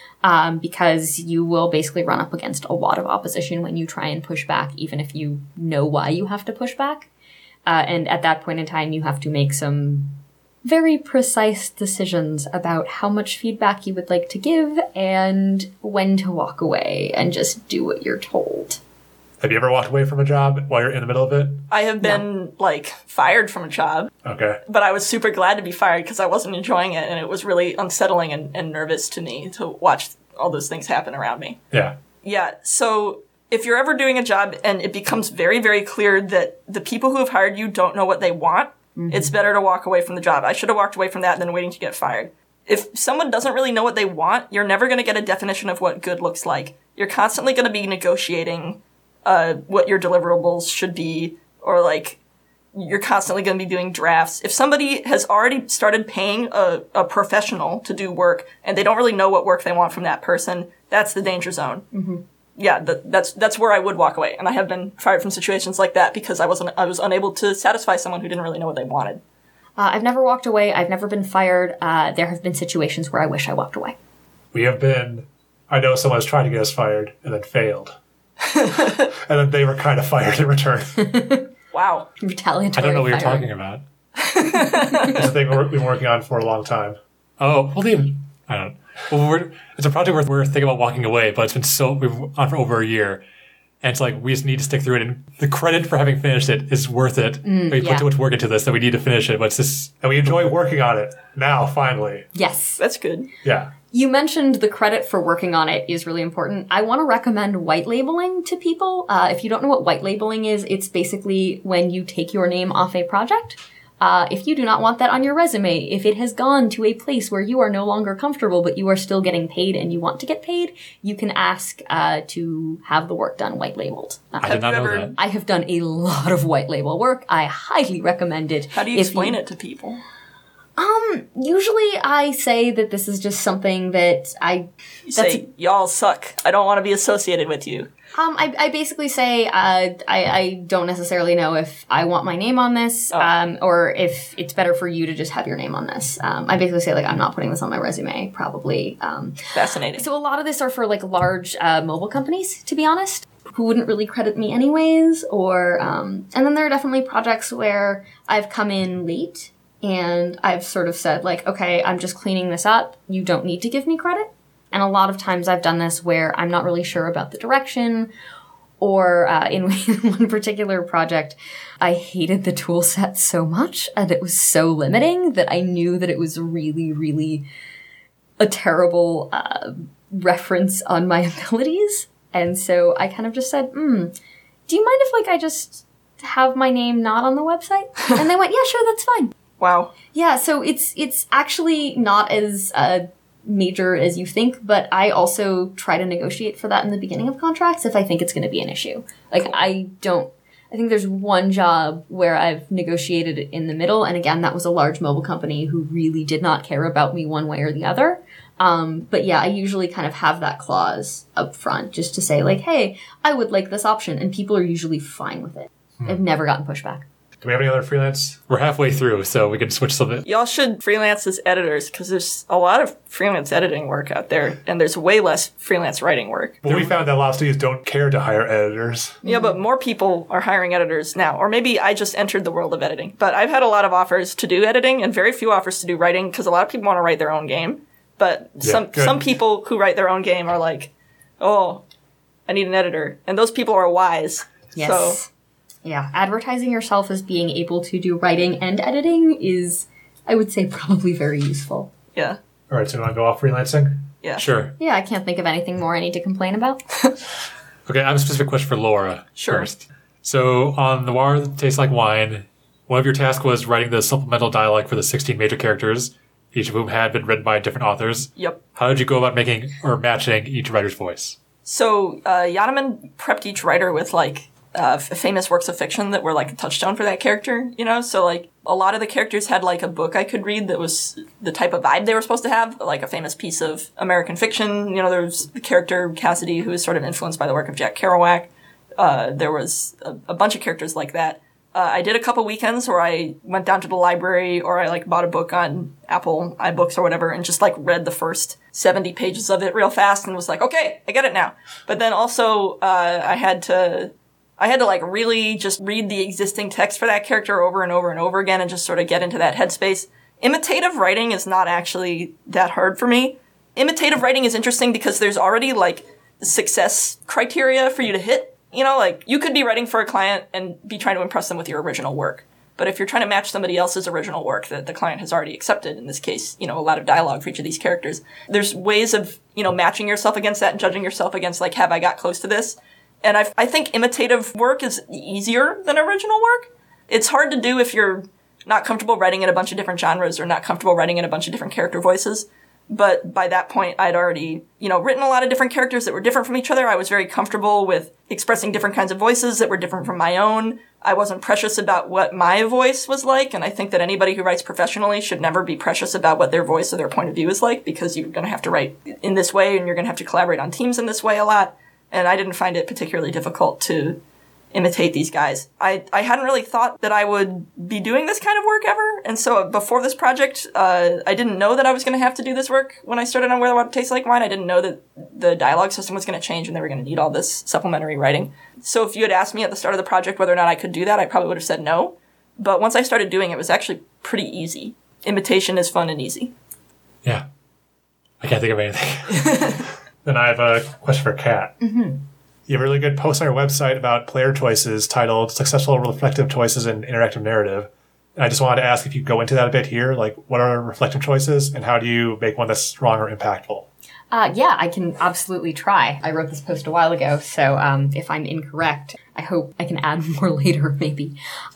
Because you will basically run up against a lot of opposition when you try and push back, even if you know why you have to push back. And at that point in time, you have to make some very precise decisions about how much feedback you would like to give and when to walk away and just do what you're told. Have you ever walked away from a job while you're in the middle of it? I have been, fired from a job, Okay. but I was super glad to be fired because I wasn't enjoying it, and it was really unsettling and nervous to me to watch all those things happen around me. Yeah. Yeah, so if you're ever doing a job and it becomes very, very clear that the people who have hired you don't know what they want, it's better to walk away from the job. I should have walked away from that than waiting to get fired. If someone doesn't really know what they want, you're never going to get a definition of what good looks like. You're constantly going to be negotiating what your deliverables should be, or you're constantly going to be doing drafts. If somebody has already started paying a professional to do work and they don't really know what work they want from that person, that's the danger zone. Mm-hmm. Yeah, that's where I would walk away. And I have been fired from situations like that because I was unable to satisfy someone who didn't really know what they wanted. I've never walked away. I've never been fired. There have been situations where I wish I walked away. We have been, I know someone was trying to get us fired and then failed. And then they were kind of fired in return. Wow. Retaliatory I don't know what you're firing. talking about. It's a thing we've been working on for a long time. Oh, well, I don't know. Well, it's a project we're thinking about walking away, but we've on for over a year. And it's we just need to stick through it. And the credit for having finished it is worth it. We put too much work into this that we need to finish it. But it's just, and we enjoy working on it now, finally. Yes. That's good. Yeah. You mentioned the credit for working on it is really important. I want to recommend white labeling to people. If you don't know what white labeling is, it's basically when you take your name off a project. If you do not want that on your resume, if it has gone to a place where you are no longer comfortable, but you are still getting paid and you want to get paid, you can ask to have the work done white labeled. I did not know that. I have done a lot of white label work. I highly recommend it. How do you explain it to people? Usually I say that this is just something that You say, y'all suck. I don't want to be associated with you. I basically say I don't necessarily know if I want my name on this, or if it's better for you to just have your name on this. I basically say, like, I'm not putting this on my resume, probably. Fascinating. So a lot of this are for, like, large mobile companies, to be honest, who wouldn't really credit me anyways, or, and then there are definitely projects where I've come in late, and I've sort of said, like, okay, I'm just cleaning this up, you don't need to give me credit. And a lot of times I've done this where I'm not really sure about the direction, or in one particular project, I hated the tool set so much and it was so limiting that I knew that it was really, really a terrible reference on my abilities. And so I kind of just said, do you mind if, like, I just have my name not on the website? And they went, yeah, sure, that's fine. Wow. Yeah, so it's actually not as major as you think, but I also try to negotiate for that in the beginning of contracts if I think it's going to be an issue. Like, cool. I think there's one job where I've negotiated it in the middle, and again, that was a large mobile company who really did not care about me one way or the other. But yeah, I usually kind of have that clause up front just to say, like, hey, I would like this option, and people are usually fine with it. I've never gotten pushback. Do we have any other freelance? We're halfway through, so we can switch something. Y'all should freelance as editors, because there's a lot of freelance editing work out there, and there's way less freelance writing work. Well, we found that a lot of studios don't care to hire editors. Yeah, but more people are hiring editors now. Or maybe I just entered the world of editing. But I've had a lot of offers to do editing, and very few offers to do writing, because a lot of people want to write their own game. But some people who write their own game are like, oh, I need an editor. And those people are wise. Yes. So, yeah, advertising yourself as being able to do writing and editing is, I would say, probably very useful. yeah. All right, so you want to go off freelancing? Yeah. Sure. Yeah, I can't think of anything more I need to complain about. Okay, I have a specific question for Laura Sure. first. So on The War That Tastes Like Wine, one of your tasks was writing the supplemental dialogue for the 16 major characters, each of whom had been written by different authors. Yep. How did you go about making or matching each writer's voice? So Yanaman prepped each writer with, like, famous works of fiction that were, like, a touchstone for that character, you know? So, like, a lot of the characters had, like, a book I could read that was the type of vibe they were supposed to have, like a famous piece of American fiction. You know, there was the character Cassidy, who was sort of influenced by the work of Jack Kerouac. There was a bunch of characters like that. I did a couple weekends where I went down to the library, or I, like, bought a book on Apple iBooks or whatever and just, like, read the first 70 pages of it real fast and was like, okay, I get it now. But then also, I had to, like, really just read the existing text for that character over and over and over again and just sort of get into that headspace. Imitative writing is not actually that hard for me. Imitative writing is interesting because there's already, like, success criteria for you to hit. You know, like, you could be writing for a client and be trying to impress them with your original work. But if you're trying to match somebody else's original work that the client has already accepted, in this case, you know, a lot of dialogue for each of these characters, there's ways of, you know, matching yourself against that and judging yourself against, like, have I got close to this? And I think imitative work is easier than original work. It's hard to do if you're not comfortable writing in a bunch of different genres or not comfortable writing in a bunch of different character voices. But by that point, I'd already, you know, written a lot of different characters that were different from each other. I was very comfortable with expressing different kinds of voices that were different from my own. I wasn't precious about what my voice was like, and I think that anybody who writes professionally should never be precious about what their voice or their point of view is like, because you're going to have to write in this way, and you're going to have to collaborate on teams in this way a lot. And I didn't find it particularly difficult to imitate these guys. I hadn't really thought that I would be doing this kind of work ever. And so before this project, I didn't know that I was going to have to do this work when I started on Where the Water Tastes Like Wine. I didn't know that the dialogue system was going to change and they were going to need all this supplementary writing. So if you had asked me at the start of the project whether or not I could do that, I probably would have said no. But once I started doing it, it was actually pretty easy. Imitation is fun and easy. Yeah. I can't think of anything. Then I have a question for Kat. Mm-hmm. You have a really good post on your website about player choices titled Successful Reflective Choices in Interactive Narrative. And I just wanted to ask if you go into that a bit here. Like, what are reflective choices and how do you make one that's strong or impactful? Yeah, I can absolutely try. I wrote this post a while ago, so if I'm incorrect, I hope I can add more later, maybe.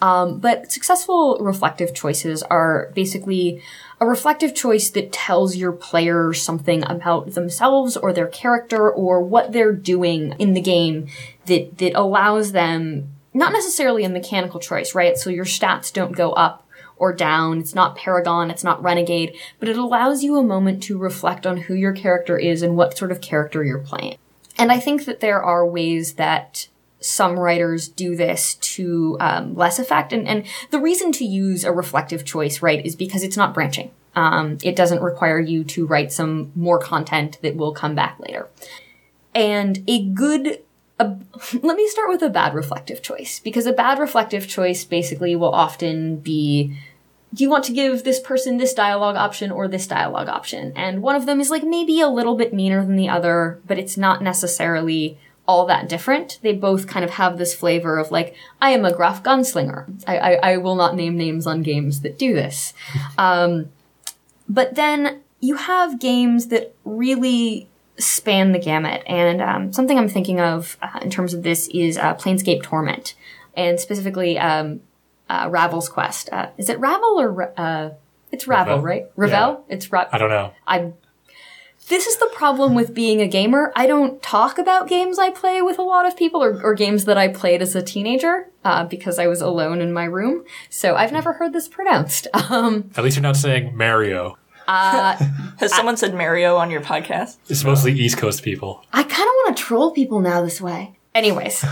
But successful reflective choices are basically a reflective choice that tells your player something about themselves or their character or what they're doing in the game that allows them, not necessarily a mechanical choice, right? So your stats don't go up or down. It's not Paragon, it's not Renegade, but it allows you a moment to reflect on who your character is and what sort of character you're playing. And I think that there are ways that some writers do this to less effect. And the reason to use a reflective choice, right, is because it's not branching. It doesn't require you to write some more content that will come back later. And let me start with a bad reflective choice, because a bad reflective choice basically will often be, do you want to give this person this dialogue option or this dialogue option? And one of them is like maybe a little bit meaner than the other, but it's not necessarily all that different. They both kind of have this flavor of like, I am a gruff gunslinger. I will not name names on games that do this. But then you have games that really span the gamut. And something I'm thinking of in terms of this is Planescape Torment. And specifically Ravel's Quest. Is it Ravel or... it's Ravel, right? Ravel? Yeah. It's I don't know. This is the problem with being a gamer. I don't talk about games I play with a lot of people or games that I played as a teenager because I was alone in my room. So I've never heard this pronounced. At least you're not saying Mario. Has someone said Mario on your podcast? It's mostly East Coast people. I kind of want to troll people now this way. Anyways,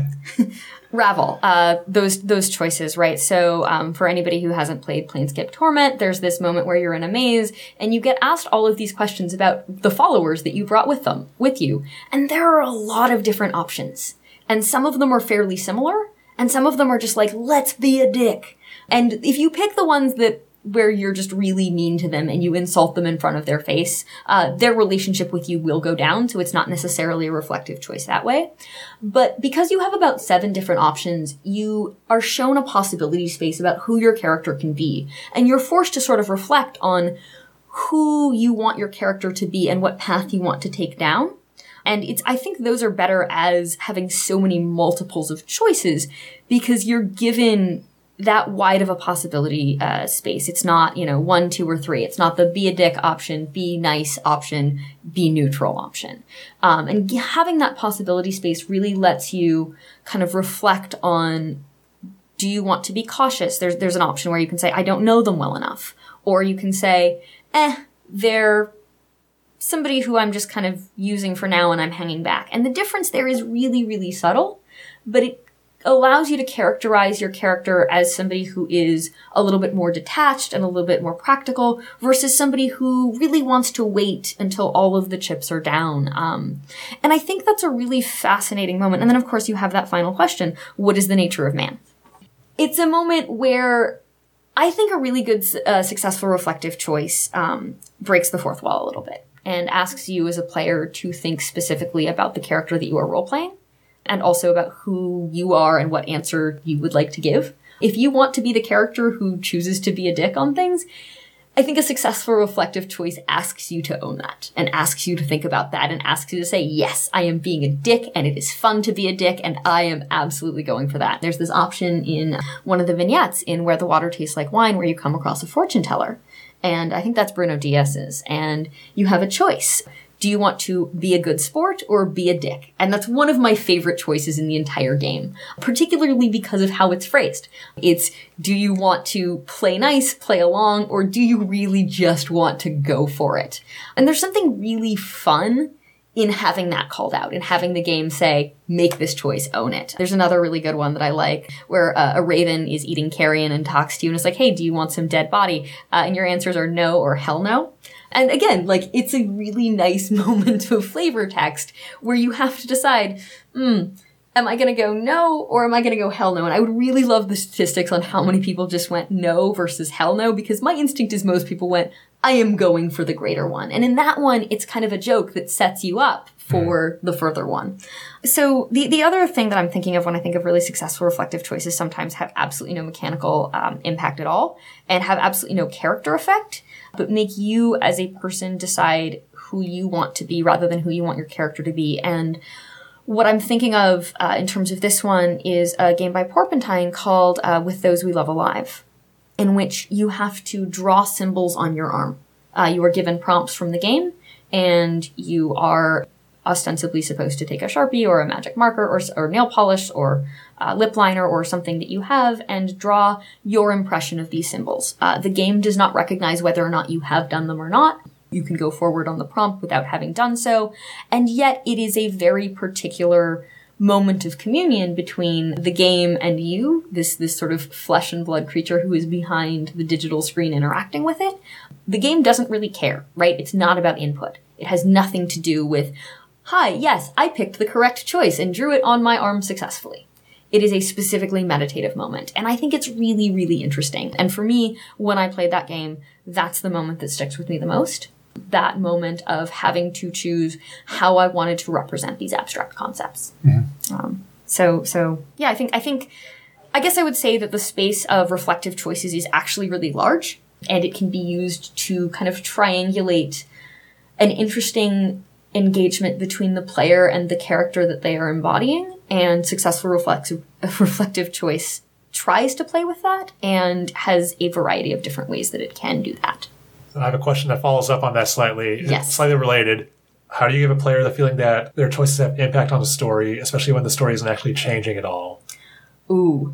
Ravel, those choices, right? So, for anybody who hasn't played Planescape Torment, there's this moment where you're in a maze and you get asked all of these questions about the followers that you brought with you. And there are a lot of different options. And some of them are fairly similar, and some of them are just like, let's be a dick. And if you pick the ones where you're just really mean to them and you insult them in front of their face, their relationship with you will go down, so it's not necessarily a reflective choice that way. But because you have about 7 different options, you are shown a possibility space about who your character can be, and you're forced to sort of reflect on who you want your character to be and what path you want to take down. And I think those are better as having so many multiples of choices, because you're given that wide of a possibility space. It's not, 1, 2, or 3. It's not the be a dick option, be nice option, be neutral option. And having that possibility space really lets you kind of reflect on, do you want to be cautious? There's an option where you can say, I don't know them well enough. Or you can say, they're somebody who I'm just kind of using for now and I'm hanging back. And the difference there is really, really subtle, but it allows you to characterize your character as somebody who is a little bit more detached and a little bit more practical versus somebody who really wants to wait until all of the chips are down. And I think that's a really fascinating moment. And then, of course, you have that final question. What is the nature of man? It's a moment where I think a really good, successful reflective choice breaks the fourth wall a little bit and asks you as a player to think specifically about the character that you are role-playing, and also about who you are and what answer you would like to give. If you want to be the character who chooses to be a dick on things, I think a successful reflective choice asks you to own that, and asks you to think about that, and asks you to say, yes, I am being a dick, and it is fun to be a dick, and I am absolutely going for that. There's this option in one of the vignettes in Where the Water Tastes Like Wine where you come across a fortune teller. And I think that's Bruno Diaz's. And you have a choice. Do you want to be a good sport or be a dick? And that's one of my favorite choices in the entire game, particularly because of how it's phrased. It's, do you want to play nice, play along, or do you really just want to go for it? And there's something really fun in having that called out, in having the game say, make this choice, own it. There's another really good one that I like, where a raven is eating carrion and talks to you and is like, hey, do you want some dead body? And your answers are no or hell no. And again, it's a really nice moment of flavor text where you have to decide, am I going to go no or am I going to go hell no? And I would really love the statistics on how many people just went no versus hell no, because my instinct is most people went, I am going for the greater one. And in that one, it's kind of a joke that sets you up for the further one. So the other thing that I'm thinking of when I think of really successful reflective choices sometimes have absolutely no mechanical impact at all and have absolutely no character effect, but make you as a person decide who you want to be rather than who you want your character to be. And what I'm thinking of in terms of this one is a game by Porpentine called With Those We Love Alive, in which you have to draw symbols on your arm. You are given prompts from the game, and you are ostensibly supposed to take a Sharpie or a magic marker or nail polish or lip liner or something that you have and draw your impression of these symbols. The game does not recognize whether or not you have done them or not. You can go forward on the prompt without having done so, and yet it is a very particular moment of communion between the game and you, this sort of flesh and blood creature who is behind the digital screen interacting with it. The game doesn't really care, right? It's not about input. It has nothing to do with, hi, yes, I picked the correct choice and drew it on my arm successfully. It is a specifically meditative moment, and I think it's really, really interesting. And for me, when I played that game, that's the moment that sticks with me the most. That moment of having to choose how I wanted to represent these abstract concepts. So yeah, I guess I would say that the space of reflective choices is actually really large, and it can be used to kind of triangulate an interesting engagement between the player and the character that they are embodying, and successful reflective choice tries to play with that and has a variety of different ways that it can do that. I have a question that follows up on that slightly. Yes. It's slightly related. How do you give a player the feeling that their choices have impact on the story, especially when the story isn't actually changing at all? Ooh.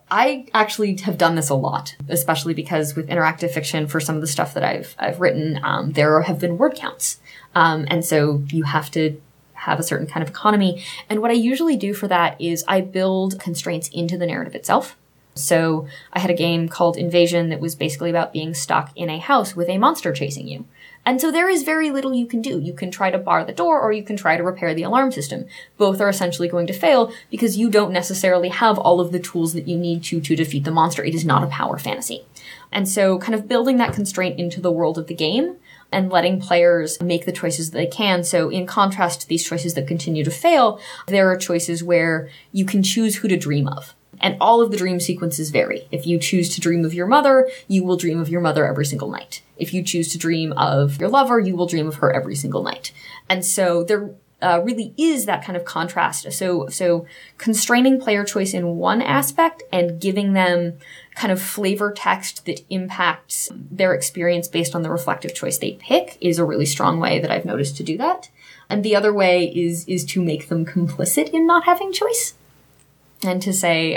I actually have done this a lot, especially because with interactive fiction, for some of the stuff that I've written, there have been word counts. And so you have to have a certain kind of economy. And what I usually do for that is I build constraints into the narrative itself. So I had a game called Invasion that was basically about being stuck in a house with a monster chasing you. And so there is very little you can do. You can try to bar the door or you can try to repair the alarm system. Both are essentially going to fail because you don't necessarily have all of the tools that you need to defeat the monster. It is not a power fantasy. And so kind of building that constraint into the world of the game and letting players make the choices that they can. So in contrast to these choices that continue to fail, there are choices where you can choose who to dream of. And all of the dream sequences vary. If you choose to dream of your mother, you will dream of your mother every single night. If you choose to dream of your lover, you will dream of her every single night. And so there really is that kind of contrast. So constraining player choice in one aspect and giving them kind of flavor text that impacts their experience based on the reflective choice they pick is a really strong way that I've noticed to do that. And the other way is to make them complicit in not having choice. And to say,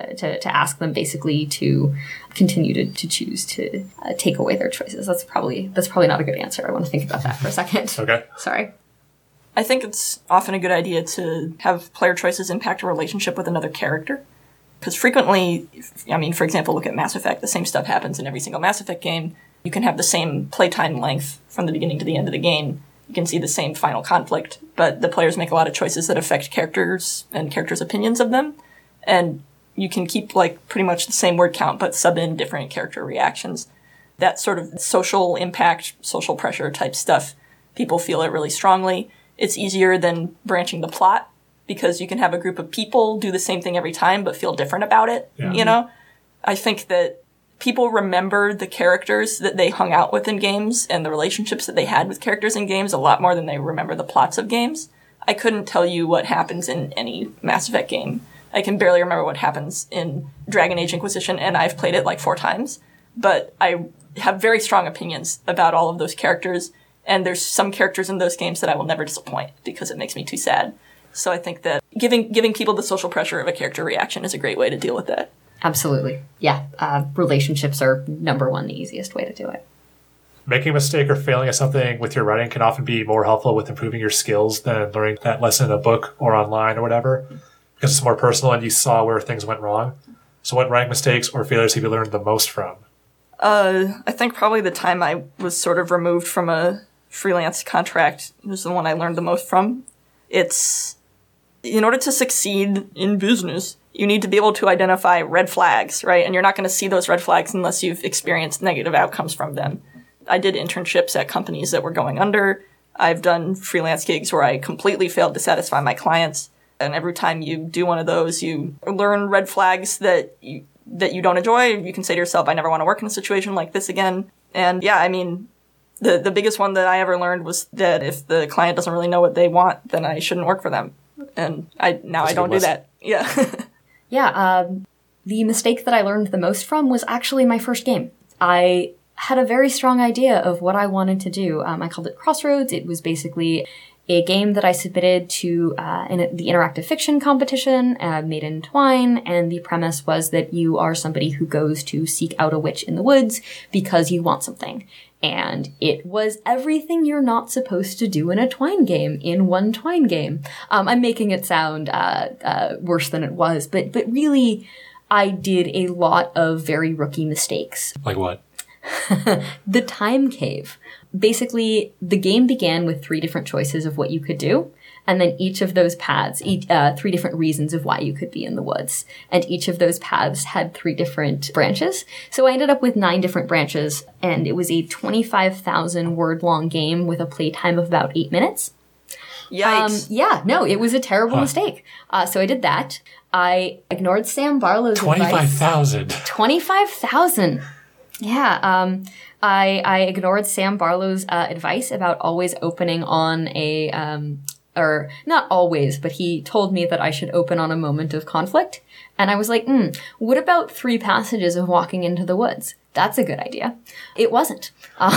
to ask them basically to continue to choose to take away their choices. That's probably not a good answer. I want to think about that for a second. Okay. Sorry. I think it's often a good idea to have player choices impact a relationship with another character. Because frequently, I mean, for example, look at Mass Effect. The same stuff happens in every single Mass Effect game. You can have the same playtime length from the beginning to the end of the game. You can see the same final conflict, but the players make a lot of choices that affect characters and characters' opinions of them. And you can keep like pretty much the same word count, but sub in different character reactions. That sort of social impact, social pressure type stuff, people feel it really strongly. It's easier than branching the plot because you can have a group of people do the same thing every time, but feel different about it. Yeah. You know, I think that people remember the characters that they hung out with in games and the relationships that they had with characters in games a lot more than they remember the plots of games. I couldn't tell you what happens in any Mass Effect game. I can barely remember what happens in Dragon Age Inquisition, and I've played it like 4 times. But I have very strong opinions about all of those characters, and there's some characters in those games that I will never disappoint because it makes me too sad. So I think that giving people the social pressure of a character reaction is a great way to deal with that. Absolutely. Yeah. Relationships are number one, the easiest way to do it. Making a mistake or failing at something with your writing can often be more helpful with improving your skills than learning that lesson in a book or online or whatever, because it's more personal and you saw where things went wrong. So what writing mistakes or failures have you learned the most from? I think probably the time I was sort of removed from a freelance contract was the one I learned the most from. It's, in order to succeed in business, you need to be able to identify red flags, right? And you're not going to see those red flags unless you've experienced negative outcomes from them. I did internships at companies that were going under. I've done freelance gigs where I completely failed to satisfy my clients. And every time you do one of those, you learn red flags that you don't enjoy. You can say to yourself, I never want to work in a situation like this again. And yeah, I mean, the biggest one that I ever learned was that if the client doesn't really know what they want, then I shouldn't work for them. And I don't do that. Yeah. Yeah. The mistake that I learned the most from was actually my first game. I had a very strong idea of what I wanted to do. I called it Crossroads. It was basically a game that I submitted to the interactive fiction competition made in Twine, and the premise was that you are somebody who goes to seek out a witch in the woods because you want something. And it was everything you're not supposed to do in a Twine game, in one Twine game. I'm making it sound worse than it was, but really, I did a lot of very rookie mistakes. Like what? The time cave. Basically, the game began with 3 different choices of what you could do, and then each of those paths, 3 different reasons of why you could be in the woods. And each of those paths had 3 different branches. So I ended up with 9 different branches, and it was a 25,000 word long game with a playtime of about 8 minutes. Yikes. It was a terrible mistake. So I did that. I ignored Sam Barlow's advice. 25,000. 25,000. Yeah. I ignored Sam Barlow's advice about always opening on or not always, but he told me that I should open on a moment of conflict. And I was like, what about 3 passages of walking into the woods? That's a good idea. It wasn't.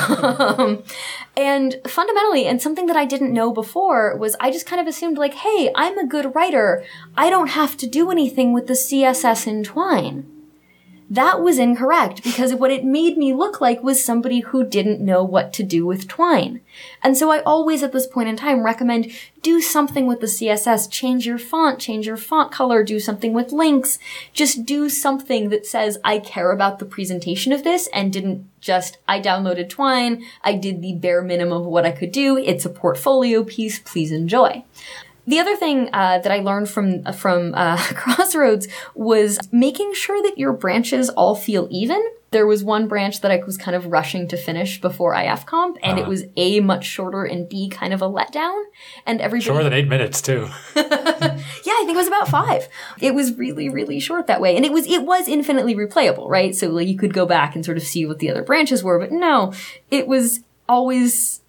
And fundamentally, and something that I didn't know before was I just kind of assumed like, hey, I'm a good writer. I don't have to do anything with the CSS in Twine. That was incorrect because what it made me look like was somebody who didn't know what to do with Twine. And so I always at this point in time recommend do something with the CSS, change your font color, do something with links. Just do something that says I care about the presentation of this and didn't just I downloaded Twine, I did the bare minimum of what I could do. It's a portfolio piece, please enjoy. The other thing that I learned from Crossroads was making sure that your branches all feel even. There was one branch that I was kind of rushing to finish before IFComp, and it was A, much shorter, and B, kind of a letdown. And everybody Shorter than 8 minutes, too. Yeah, I think it was about 5. It was really, really short that way. And it was infinitely replayable, right? So like, you could go back and sort of see what the other branches were, but no, it was always...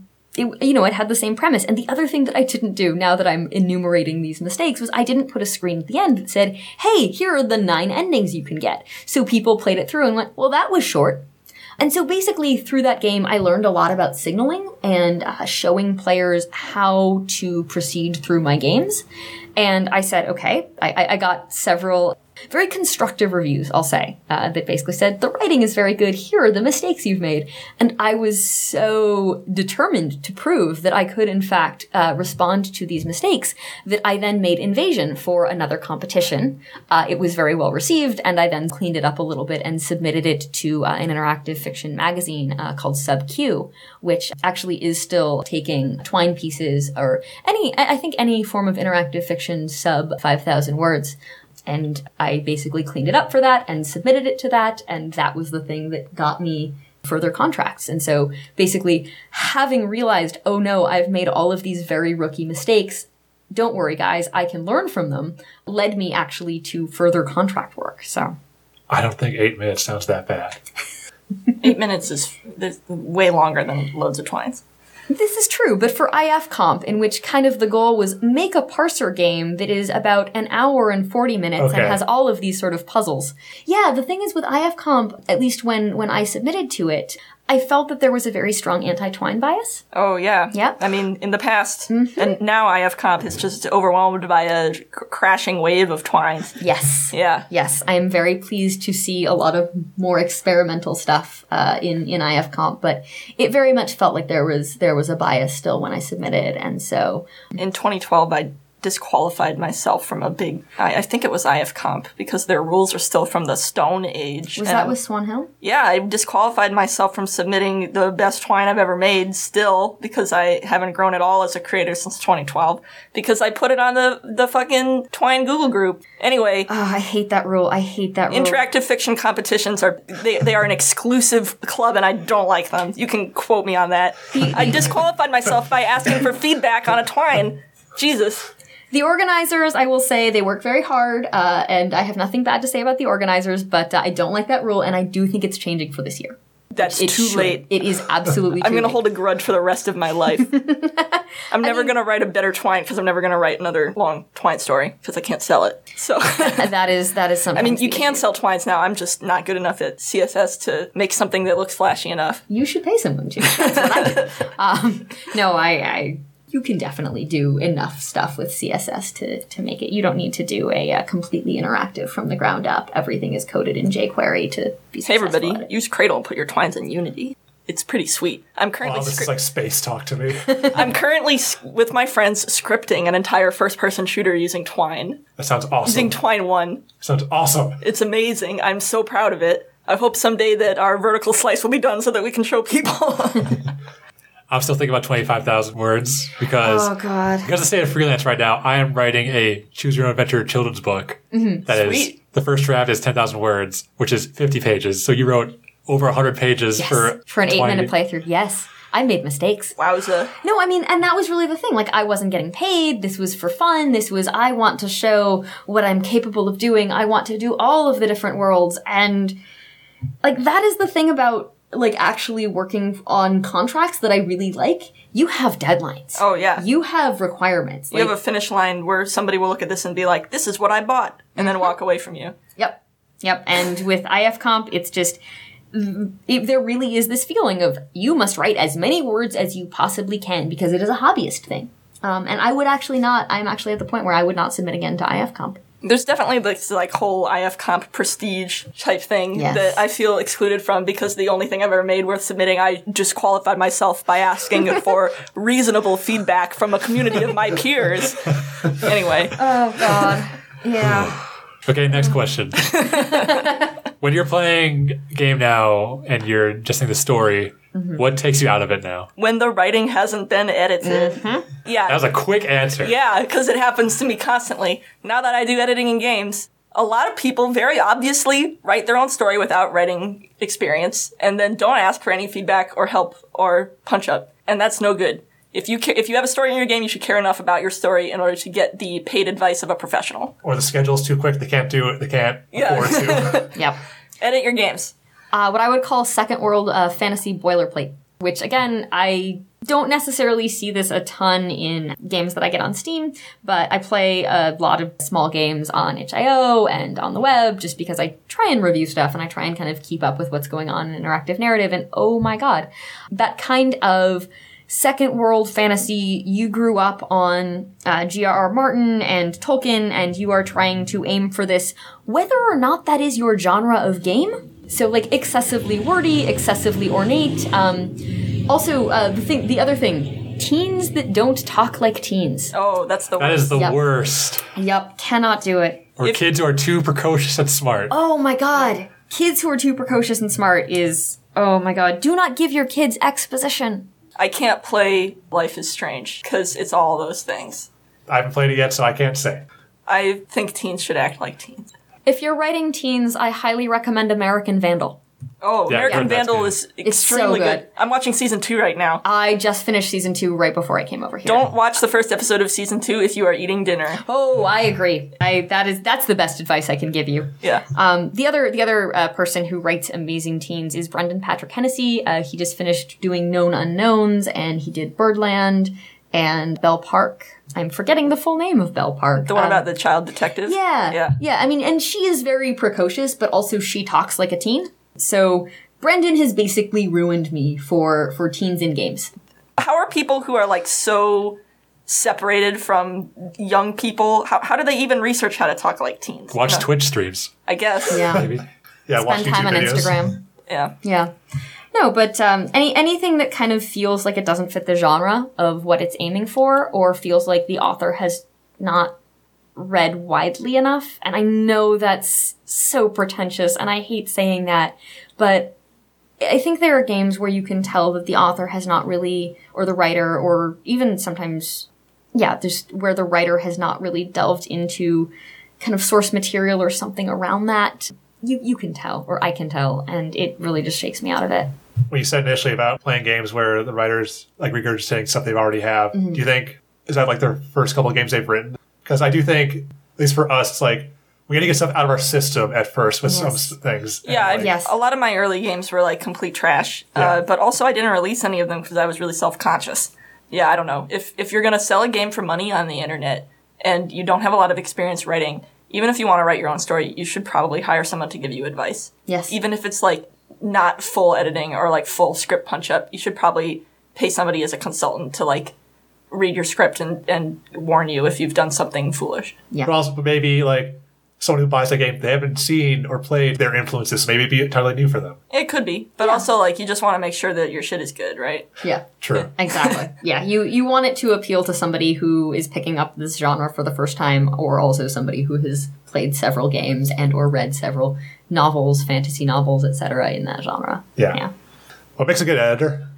it had the same premise. And the other thing that I didn't do, now that I'm enumerating these mistakes, was I didn't put a screen at the end that said, hey, here are the 9 endings you can get. So people played it through and went, well, that was short. And so basically through that game, I learned a lot about signaling and showing players how to proceed through my games. And I said, okay, I got several very constructive reviews, I'll say, that basically said, the writing is very good. Here are the mistakes you've made. And I was so determined to prove that I could, in fact, respond to these mistakes that I then made Invasion for another competition. It was very well received, and I then cleaned it up a little bit and submitted it to an interactive fiction magazine called Sub Q, which actually is still taking Twine pieces or I think any form of interactive fiction sub 5,000 words. And I basically cleaned it up for that and submitted it to that. And that was the thing that got me further contracts. And so basically having realized, oh no, I've made all of these very rookie mistakes. Don't worry, guys, I can learn from them, led me actually to further contract work. So I don't think 8 minutes sounds that bad. 8 minutes is way longer than loads of Twines. This is true, but for IFComp, in which kind of the goal was make a parser game that is about an hour and 40 minutes and has all of these sort of puzzles. Yeah, the thing is with IFComp, at least when I submitted to it, I felt that there was a very strong anti-Twine bias. Oh, yeah. Yeah. I mean, in the past, and now IFComp is just overwhelmed by a crashing wave of Twines. Yes. Yeah. Yes, I am very pleased to see a lot of more experimental stuff in IFComp, but it very much felt like there was a bias still when I submitted, and so... In 2012, I disqualified myself from a big... I think it was IFComp, because their rules are still from the Stone Age. Was that with Swan Hill? Yeah, I disqualified myself from submitting the best Twine I've ever made still, because I haven't grown at all as a creator since 2012, because I put it on the fucking Twine Google group. Anyway. Oh, I hate that rule. Interactive fiction competitions they are an exclusive club, and I don't like them. You can quote me on that. I disqualified myself by asking for feedback on a Twine. Jesus. The organizers, I will say, they work very hard, and I have nothing bad to say about the organizers, but I don't like that rule, and I do think it's changing for this year. That's too late. It is absolutely too I'm going to late. hold a grudge for the rest of my life. I'm never going to write a better Twine, because I'm never going to write another long Twine story, because I can't sell it. So that is something. I mean, you can sell Twines now. I'm just not good enough at CSS to make something that looks flashy enough. You should pay someone to. That's what I do. No, you can definitely do enough stuff with CSS to make it. You don't need to do a completely interactive from the ground up. Everything is coded in jQuery to be Hey successful everybody, at it. use Cradle and put your twines in Unity. It's pretty sweet. I'm currently Wow, this is like space talk to me. I'm currently with my friends scripting an entire first-person shooter using Twine. That sounds awesome. Using Twine 1. Sounds awesome. It's amazing. I'm so proud of it. I hope someday that our vertical slice will be done so that we can show people. I'm still thinking about 25,000 words because God. because of the state of freelance right now, I am writing a choose your own adventure children's book. That is Sweet. the first draft is 10,000 words, which is 50 pages. So you wrote over 100 pages Yes. for an 20 8-minute playthrough. Yes. I made mistakes. Wowza. No, I mean, and that was really the thing. Like, I wasn't getting paid. This was for fun. This was, I want to show what I'm capable of doing. I want to do all of the different worlds. And, like, that is the thing about, like, actually working on contracts that I really like. You have deadlines. Oh, yeah. You have requirements. You have a finish line where somebody will look at this and be like, this is what I bought, and then walk away from you. Yep. Yep. And with IF Comp, it's just, there really is this feeling of you must write as many words as you possibly can because it is a hobbyist thing. And I would actually not, I'm actually at the point where I would not submit again to IF Comp. There's definitely this like whole IF comp prestige type thing Yes. that I feel excluded from because the only thing I've ever made worth submitting, I just qualified myself by asking for reasonable feedback from a community of my peers. Anyway, Oh, God. Yeah. Okay, next question. When you're playing a game now and you're just in the story, what takes you out of it now? when the writing hasn't been edited. Yeah. That was a quick answer. Yeah, because it happens to me constantly. Now that I do editing in games, a lot of people very obviously write their own story without writing experience and then don't ask for any feedback or help or punch up. And that's no good. If you have a story in your game, you should care enough about your story in order to get the paid advice of a professional. Or the schedule's too quick, they can't do it, they can't afford to. Yep. Edit your games. What I would call second world fantasy boilerplate, which again, I don't necessarily see this a ton in games that I get on Steam, but I play a lot of small games on itch.io and on the web just because I try and review stuff and I try and kind of keep up with what's going on in interactive narrative. And oh my God, that kind of second world fantasy, you grew up on G.R.R. Martin and Tolkien, and you are trying to aim for this, whether or not that is your genre of game. So, like, excessively wordy, excessively ornate. Also, the other thing, teens that don't talk like teens. Oh, that's the That worst. is the Yep. worst. Yep, cannot do it. Or kids who are too precocious and smart. Oh my God, kids who are too precocious and smart is, oh my God, do not give your kids exposition. I can't play Life is Strange because it's all those things. I haven't played it yet, so I can't say. I think teens should act like teens. If you're writing teens, I highly recommend American Vandal. Oh, Yeah, American I've heard that's Vandal good. is It's so extremely good. good. I'm watching season 2 right now. I just finished season 2 right before I came over here. Don't watch the first episode of season 2 if you are eating dinner. Oh, I agree. That's the best advice I can give you. Yeah. The other person who writes amazing teens is Brendan Patrick Hennessy. He just finished doing Known Unknowns, and he did Birdland and Belle Park. I'm forgetting the full name of Belle Park. The one about the child detective? Yeah. Yeah. I mean, and she is very precocious, but also she talks like a teen. So Brendan has basically ruined me for teens in games. How are people who are like so separated from young people, how do they even research how to talk like teens? Watch You know, Twitch streams, I guess. Yeah. maybe. Yeah, watch Spend time YouTube on videos. Instagram. Yeah. Yeah. No, but anything that kind of feels like it doesn't fit the genre of what it's aiming for, or feels like the author has not read widely enough. And I know that's so pretentious, and I hate saying that, but I think there are games where you can tell that the author has not really, or the writer, or even sometimes, there's where the writer has not really delved into kind of source material or something around that. You can tell, or I can tell, and it really just shakes me out of it. When you said initially about playing games where the writers like regurgitating stuff they've already have, do you think, is that like their first couple of games they've written? Because I do think, at least for us, it's like, we got to get stuff out of our system at first with Yes. some things. And, Yeah, like, Yes. a lot of my early games were like complete trash, Yeah. but also I didn't release any of them because I was really self-conscious. Yeah, I don't know. If you're gonna sell a game for money on the internet and you don't have a lot of experience writing, even if you want to write your own story, you should probably hire someone to give you advice. Yes. Even if it's like not full editing or like full script punch up, you should probably pay somebody as a consultant to like read your script and warn you if you've done something foolish. Yeah. But also maybe like someone who buys a game they haven't seen or played their influences, maybe it'd be entirely new for them. It could be, but also like you just want to make sure that your shit is good, right? Yeah. True. Exactly. Yeah, you want it to appeal to somebody who is picking up this genre for the first time, or also somebody who has played several games and or read several novels, fantasy novels, etc. in that genre. Yeah. What makes a good editor?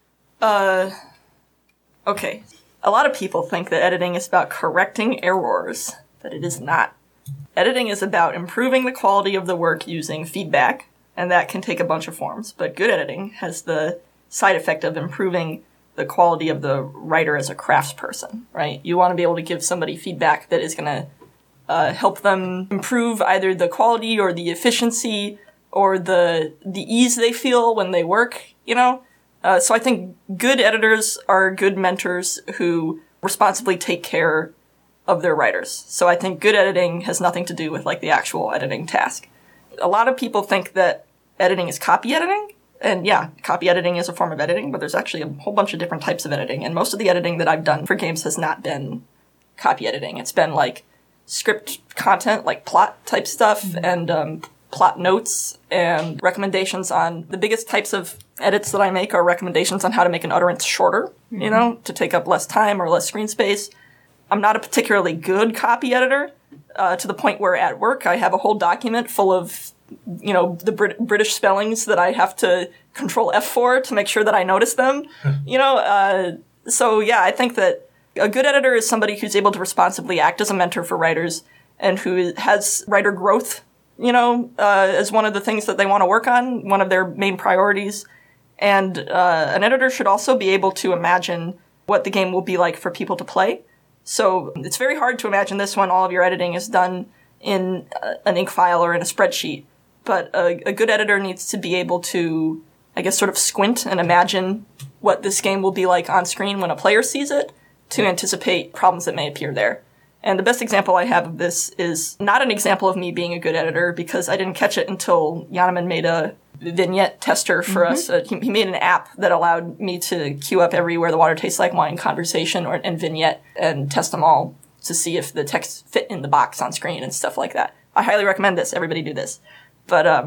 Okay. A lot of people think that editing is about correcting errors, but it is not. Editing is about improving the quality of the work using feedback, and that can take a bunch of forms. But good editing has the side effect of improving the quality of the writer as a craftsperson, right? You want to be able to give somebody feedback that is going to help them improve either the quality or the efficiency or the ease they feel when they work, you know? So I think good editors are good mentors who responsibly take care of their writers. So I think good editing has nothing to do with like the actual editing task. A lot of people think that editing is copy editing. And yeah, copy editing is a form of editing, but there's actually a whole bunch of different types of editing. And most of the editing that I've done for games has not been copy editing. It's been like script content, like plot type stuff and plot notes and recommendations on the biggest types of edits that I make are recommendations on how to make an utterance shorter, you know, to take up less time or less screen space. I'm not a particularly good copy editor, to the point where at work I have a whole document full of, you know, the British spellings that I have to control F for to make sure that I notice them, you know. So yeah, I think that a good editor is somebody who's able to responsibly act as a mentor for writers and who has writer growth, you know, as one of the things that they want to work on, one of their main priorities. And an editor should also be able to imagine what the game will be like for people to play. So it's very hard to imagine this when all of your editing is done in an ink file or in a spreadsheet. But a good editor needs to be able to, I guess, sort of squint and imagine what this game will be like on screen when a player sees it to anticipate problems that may appear there. And the best example I have of this is not an example of me being a good editor because I didn't catch it until Janneman made a vignette tester for us. He made an app that allowed me to queue up everywhere the water tastes like wine conversation and vignette and test them all to see if the text fit in the box on screen and stuff like that. I highly recommend this. Everybody do this. But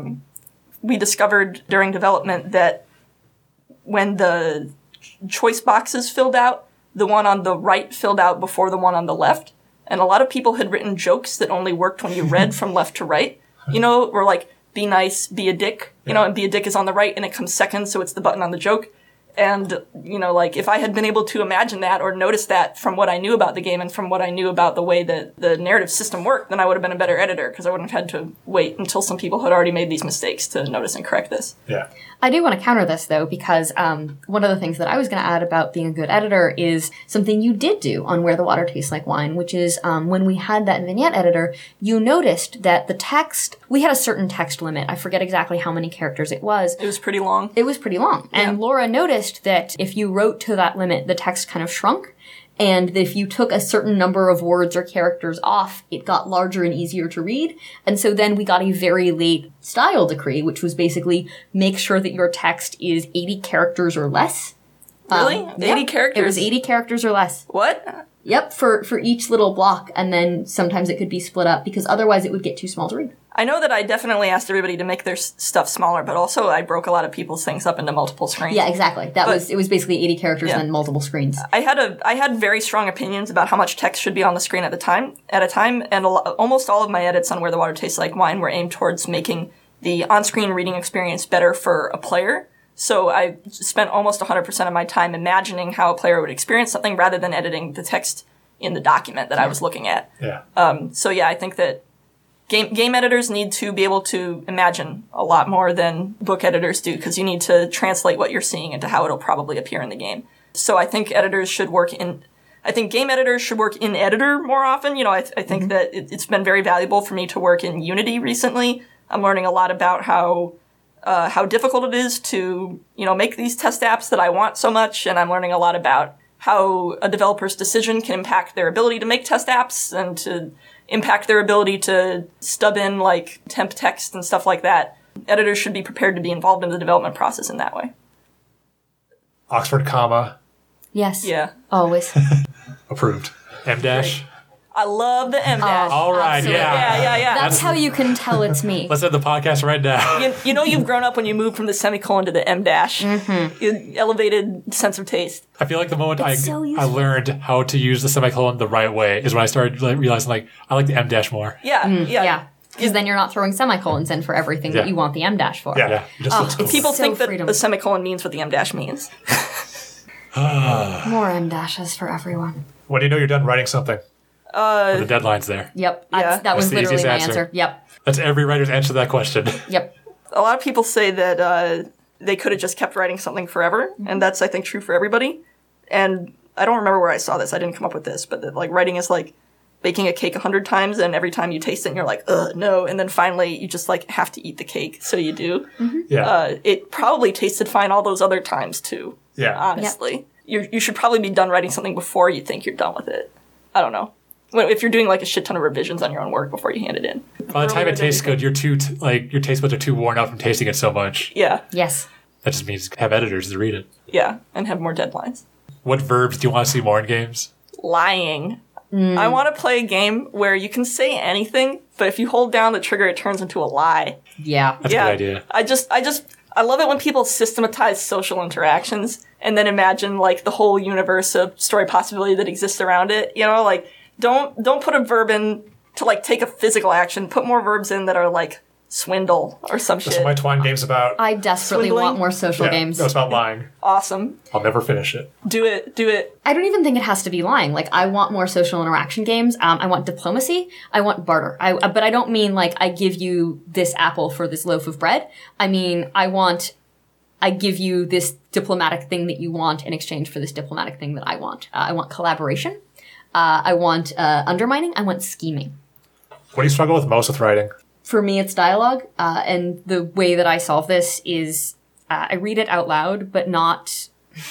we discovered during development that when the choice boxes filled out, the one on the right filled out before the one on the left. And a lot of people had written jokes that only worked when you read from left to right. You know, or like, be nice, be a dick, you know, and be a dick is on the right and it comes second, so it's the button on the joke. And, you know, like, if I had been able to imagine that or notice that from what I knew about the game and from what I knew about the way that the narrative system worked, then I would have been a better editor because I wouldn't have had to wait until some people had already made these mistakes to notice and correct this. Yeah. I do want to counter this, though, because one of the things that I was going to add about being a good editor is something you did do on Where the Water Tastes Like Wine, which is when we had that vignette editor, you noticed that the text, we had a certain text limit. I forget exactly how many characters it was. It was pretty long. It was pretty long. And Laura noticed that if you wrote to that limit, the text kind of shrunk. And if you took a certain number of words or characters off, it got larger and easier to read. And so then we got a very late style decree, which was basically make sure that your text is 80 characters or less. Really? 80 characters? It was 80 characters or less. What? Yep, for each little block. And then sometimes it could be split up because otherwise it would get too small to read. I know that I definitely asked everybody to make their stuff smaller, but also I broke a lot of people's things up into multiple screens. Yeah, exactly. It was basically 80 characters and then multiple screens. I had very strong opinions about how much text should be on the screen at a time, and almost all of my edits on Where the Water Tastes Like Wine were aimed towards making the on-screen reading experience better for a player. So I spent almost 100% of my time imagining how a player would experience something rather than editing the text in the document that I was looking at. Yeah. So yeah, I think that game editors need to be able to imagine a lot more than book editors do, because you need to translate what you're seeing into how it'll probably appear in the game. So I think editors should work in... I think game editors should work in editor more often. You know, I think that it's been very valuable for me to work in Unity recently. I'm learning a lot about how difficult it is to, you know, make these test apps that I want so much, and I'm learning a lot about how a developer's decision can impact their ability to make test apps and to impact their ability to stub in, like, temp text and stuff like that. Editors should be prepared to be involved in the development process in that way. Oxford comma. Yes. Yeah. Always. Approved. M dash. I love the M dash. All right, Absolutely. yeah. Yeah. That's how you can tell it's me. Let's end the podcast right now. You know you've grown up when you moved from the semicolon to the M dash. Elevated sense of taste. I feel like the moment I so useful. learned how to use the semicolon the right way is when I started realizing, like, I like the M dash more. Yeah. Yeah. Because then you're not throwing semicolons in for everything that Yeah. you want the M dash for. Yeah. It just looks cool. People So think that freedom. the semicolon means what the M dash means. More M dashes for everyone. When do you know you're done writing something? The deadline's there. Yep. Yeah. That was the literally easiest my answer. answer. Yep. That's every writer's answer to that question. Yep. A lot of people say that they could have just kept writing something forever, and that's, I think, true for everybody. And I don't remember where I saw this. I didn't come up with this, but that, like, writing is like baking a cake 100 times, and every time you taste it, and you're like, ugh, no. And then finally, you just, like, have to eat the cake, so you do. Yeah. It probably tasted fine all those other times, too. Yeah. Honestly. You should probably be done writing something before you think you're done with it. I don't know. Well, if you're doing, like, a shit ton of revisions on your own work before you hand it in. By the time earlier it tastes than good, your taste buds are too worn out from tasting it so much. Yeah. Yes. That just means have editors to read it. Yeah. And have more deadlines. What verbs do you want to see more in games? Lying. I want to play a game where you can say anything, but if you hold down the trigger, it turns into a lie. Yeah. That's a good idea. I love it when people systematize social interactions and then imagine like the whole universe of story possibility that exists around it. You know, like don't put a verb in to like take a physical action. Put more verbs in that are like swindle or some That's shit. what my Twine game's about. I desperately Swindling? want more social games. No, it's about lying. Awesome. I'll never finish it. Do it. I don't even think it has to be lying. Like, I want more social interaction games. I want diplomacy. I want barter. But I don't mean, like, I give you this apple for this loaf of bread. I mean, I give you this diplomatic thing that you want in exchange for this diplomatic thing that I want. I want collaboration. I want undermining. I want scheming. What do you struggle with most with writing? For me, it's dialogue. And the way that I solve this is I read it out loud, but not...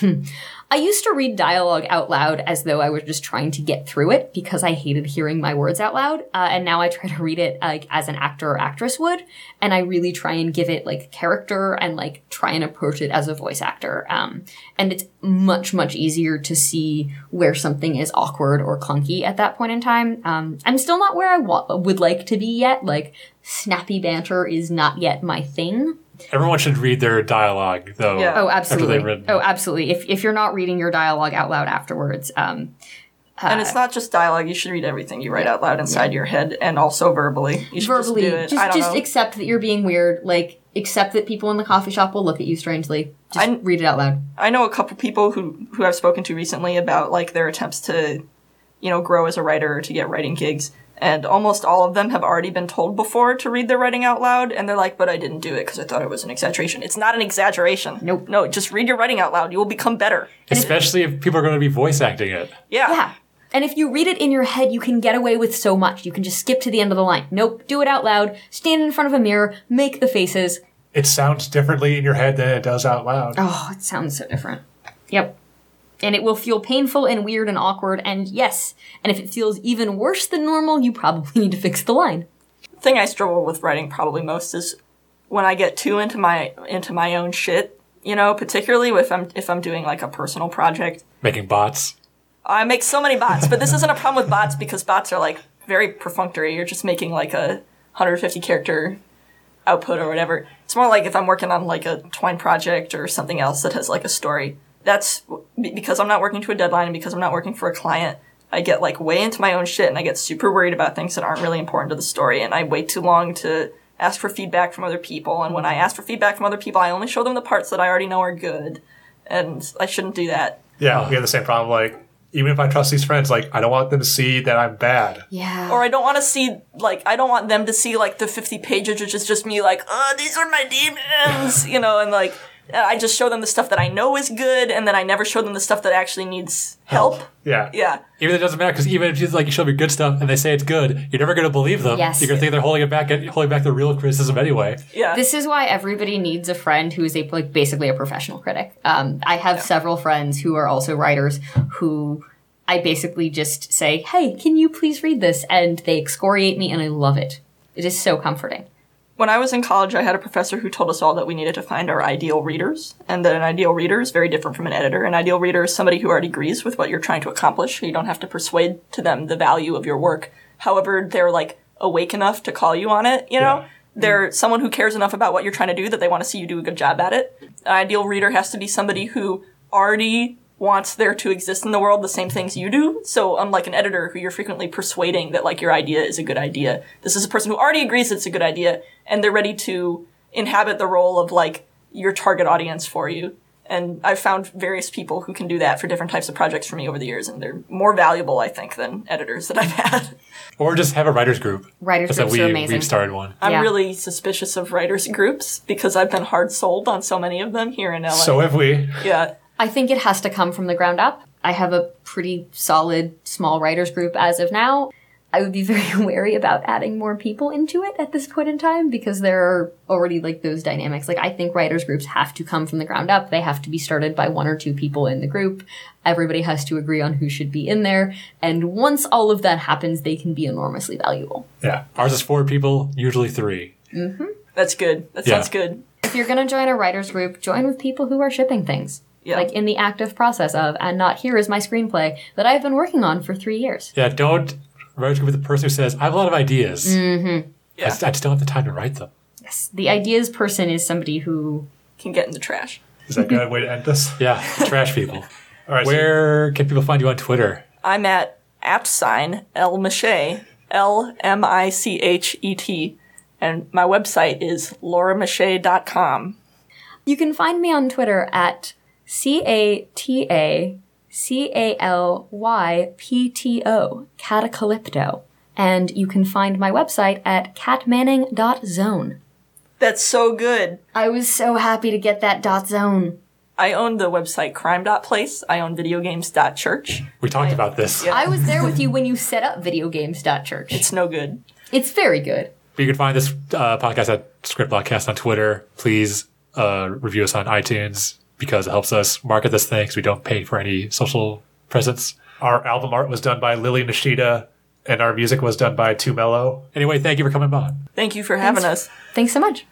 I used to read dialogue out loud as though I was just trying to get through it because I hated hearing my words out loud. And now I try to read it like as an actor or actress would. And I really try and give it like character and like try and approach it as a voice actor. And it's much, much easier to see where something is awkward or clunky at that point in time. I'm still not where I would like to be yet. Like snappy banter is not yet my thing. Everyone should read their dialogue, though. Yeah. Oh, after they've absolutely. written. Oh, absolutely. If you're not reading your dialogue out loud afterwards, And it's not just dialogue. You should read everything you write out loud inside your head and also verbally. You should verbally, just do it. I don't just know. accept that you're being weird. Like, accept that people in the coffee shop will look at you strangely. Just read it out loud. I know a couple people who I've spoken to recently about like their attempts to, grow as a writer or to get writing gigs. And almost all of them have already been told before to read their writing out loud, and they're like, but I didn't do it because I thought it was an exaggeration. It's not an exaggeration. Nope. No, just read your writing out loud. You will become better. Especially if people are going to be voice acting it. Yeah. And if you read it in your head, you can get away with so much. You can just skip to the end of the line. Nope. Do it out loud. Stand in front of a mirror. Make the faces. It sounds differently in your head than it does out loud. Oh, it sounds so different. Yep. And it will feel painful and weird and awkward, and yes. And if it feels even worse than normal, you probably need to fix the line. The thing I struggle with writing probably most is when I get too into my own shit. Particularly if I'm doing like a personal project. Making bots. I make so many bots, but this isn't a problem with bots because bots are like very perfunctory. You're just making like a 150 character output or whatever. It's more like if I'm working on like a Twine project or something else that has like a story. That's because I'm not working to a deadline and because I'm not working for a client. I get like way into my own shit and I get super worried about things that aren't really important to the story. And I wait too long to ask for feedback from other people. And when I ask for feedback from other people, I only show them the parts that I already know are good. And I shouldn't do that. Yeah, we have the same problem. Like, even if I trust these friends, like, I don't want them to see that I'm bad. Yeah. Or I don't want to see, like, I don't want them to see, like, the 50 pages, which is just me, like, oh, these are my demons, and, like, I just show them the stuff that I know is good, and then I never show them the stuff that actually needs help. Yeah. Yeah. Even if it doesn't matter, because even if you show me good stuff and they say it's good, you're never going to believe them. Yes. You're going to think they're holding back the real criticism anyway. Yeah. This is why everybody needs a friend who is basically a professional critic. I have several friends who are also writers who I basically just say, hey, can you please read this? And they excoriate me, and I love it. It is so comforting. When I was in college, I had a professor who told us all that we needed to find our ideal readers, and that an ideal reader is very different from an editor. An ideal reader is somebody who already agrees with what you're trying to accomplish. You don't have to persuade to them the value of your work. However, they're like awake enough to call you on it, you know? Yeah. They're someone who cares enough about what you're trying to do that they want to see you do a good job at it. An ideal reader has to be somebody who already wants there to exist in the world the same things you do. So unlike an editor who you're frequently persuading that like your idea is a good idea, this is a person who already agrees it's a good idea and they're ready to inhabit the role of like your target audience for you. And I've found various people who can do that for different types of projects for me over the years, and they're more valuable, I think, than editors that I've had. Or just have a writers group. Writers That's groups are amazing. We've started one. I'm Yeah. really suspicious of writers groups because I've been hard sold on so many of them here in LA. So have we. Yeah. I think it has to come from the ground up. I have a pretty solid small writers group as of now. I would be very wary about adding more people into it at this point in time because there are already like those dynamics. Like I think writers groups have to come from the ground up. They have to be started by 1 or 2 people in the group. Everybody has to agree on who should be in there. And once all of that happens, they can be enormously valuable. Yeah. Ours is 4 people, usually 3. That's good. That Yeah. sounds good. If you're going to join a writers group, join with people who are shipping things. Yeah. Like in the active process of, and not here is my screenplay that I've been working on for 3 years. Yeah, don't writers group with the person who says, I have a lot of ideas. Yeah. I just don't have the time to write them. Yes. The ideas person is somebody who Can get in the trash. Is that a good way to end this? Yeah, trash people. All right. Where can people find you on Twitter? I'm at @Elmichet, LMICHET, and my website is lauramichet.com. you can find me on Twitter at CATACALYPTO, Catacalypto. And you can find my website at catmanning.zone. That's so good. I was so happy to get that .zone. I own the website crime.place. I own videogames.church. We talked about this. Yeah. I was there with you when you set up videogames.church. It's no good. It's very good. But you can find this podcast at Script Podcast on Twitter. Please review us on iTunes because it helps us market this thing because we don't pay for any social presence. Our album art was done by Lily Nishida, and our music was done by Too Mellow. Anyway, thank you for coming by. Thank you for having us. Thanks so much.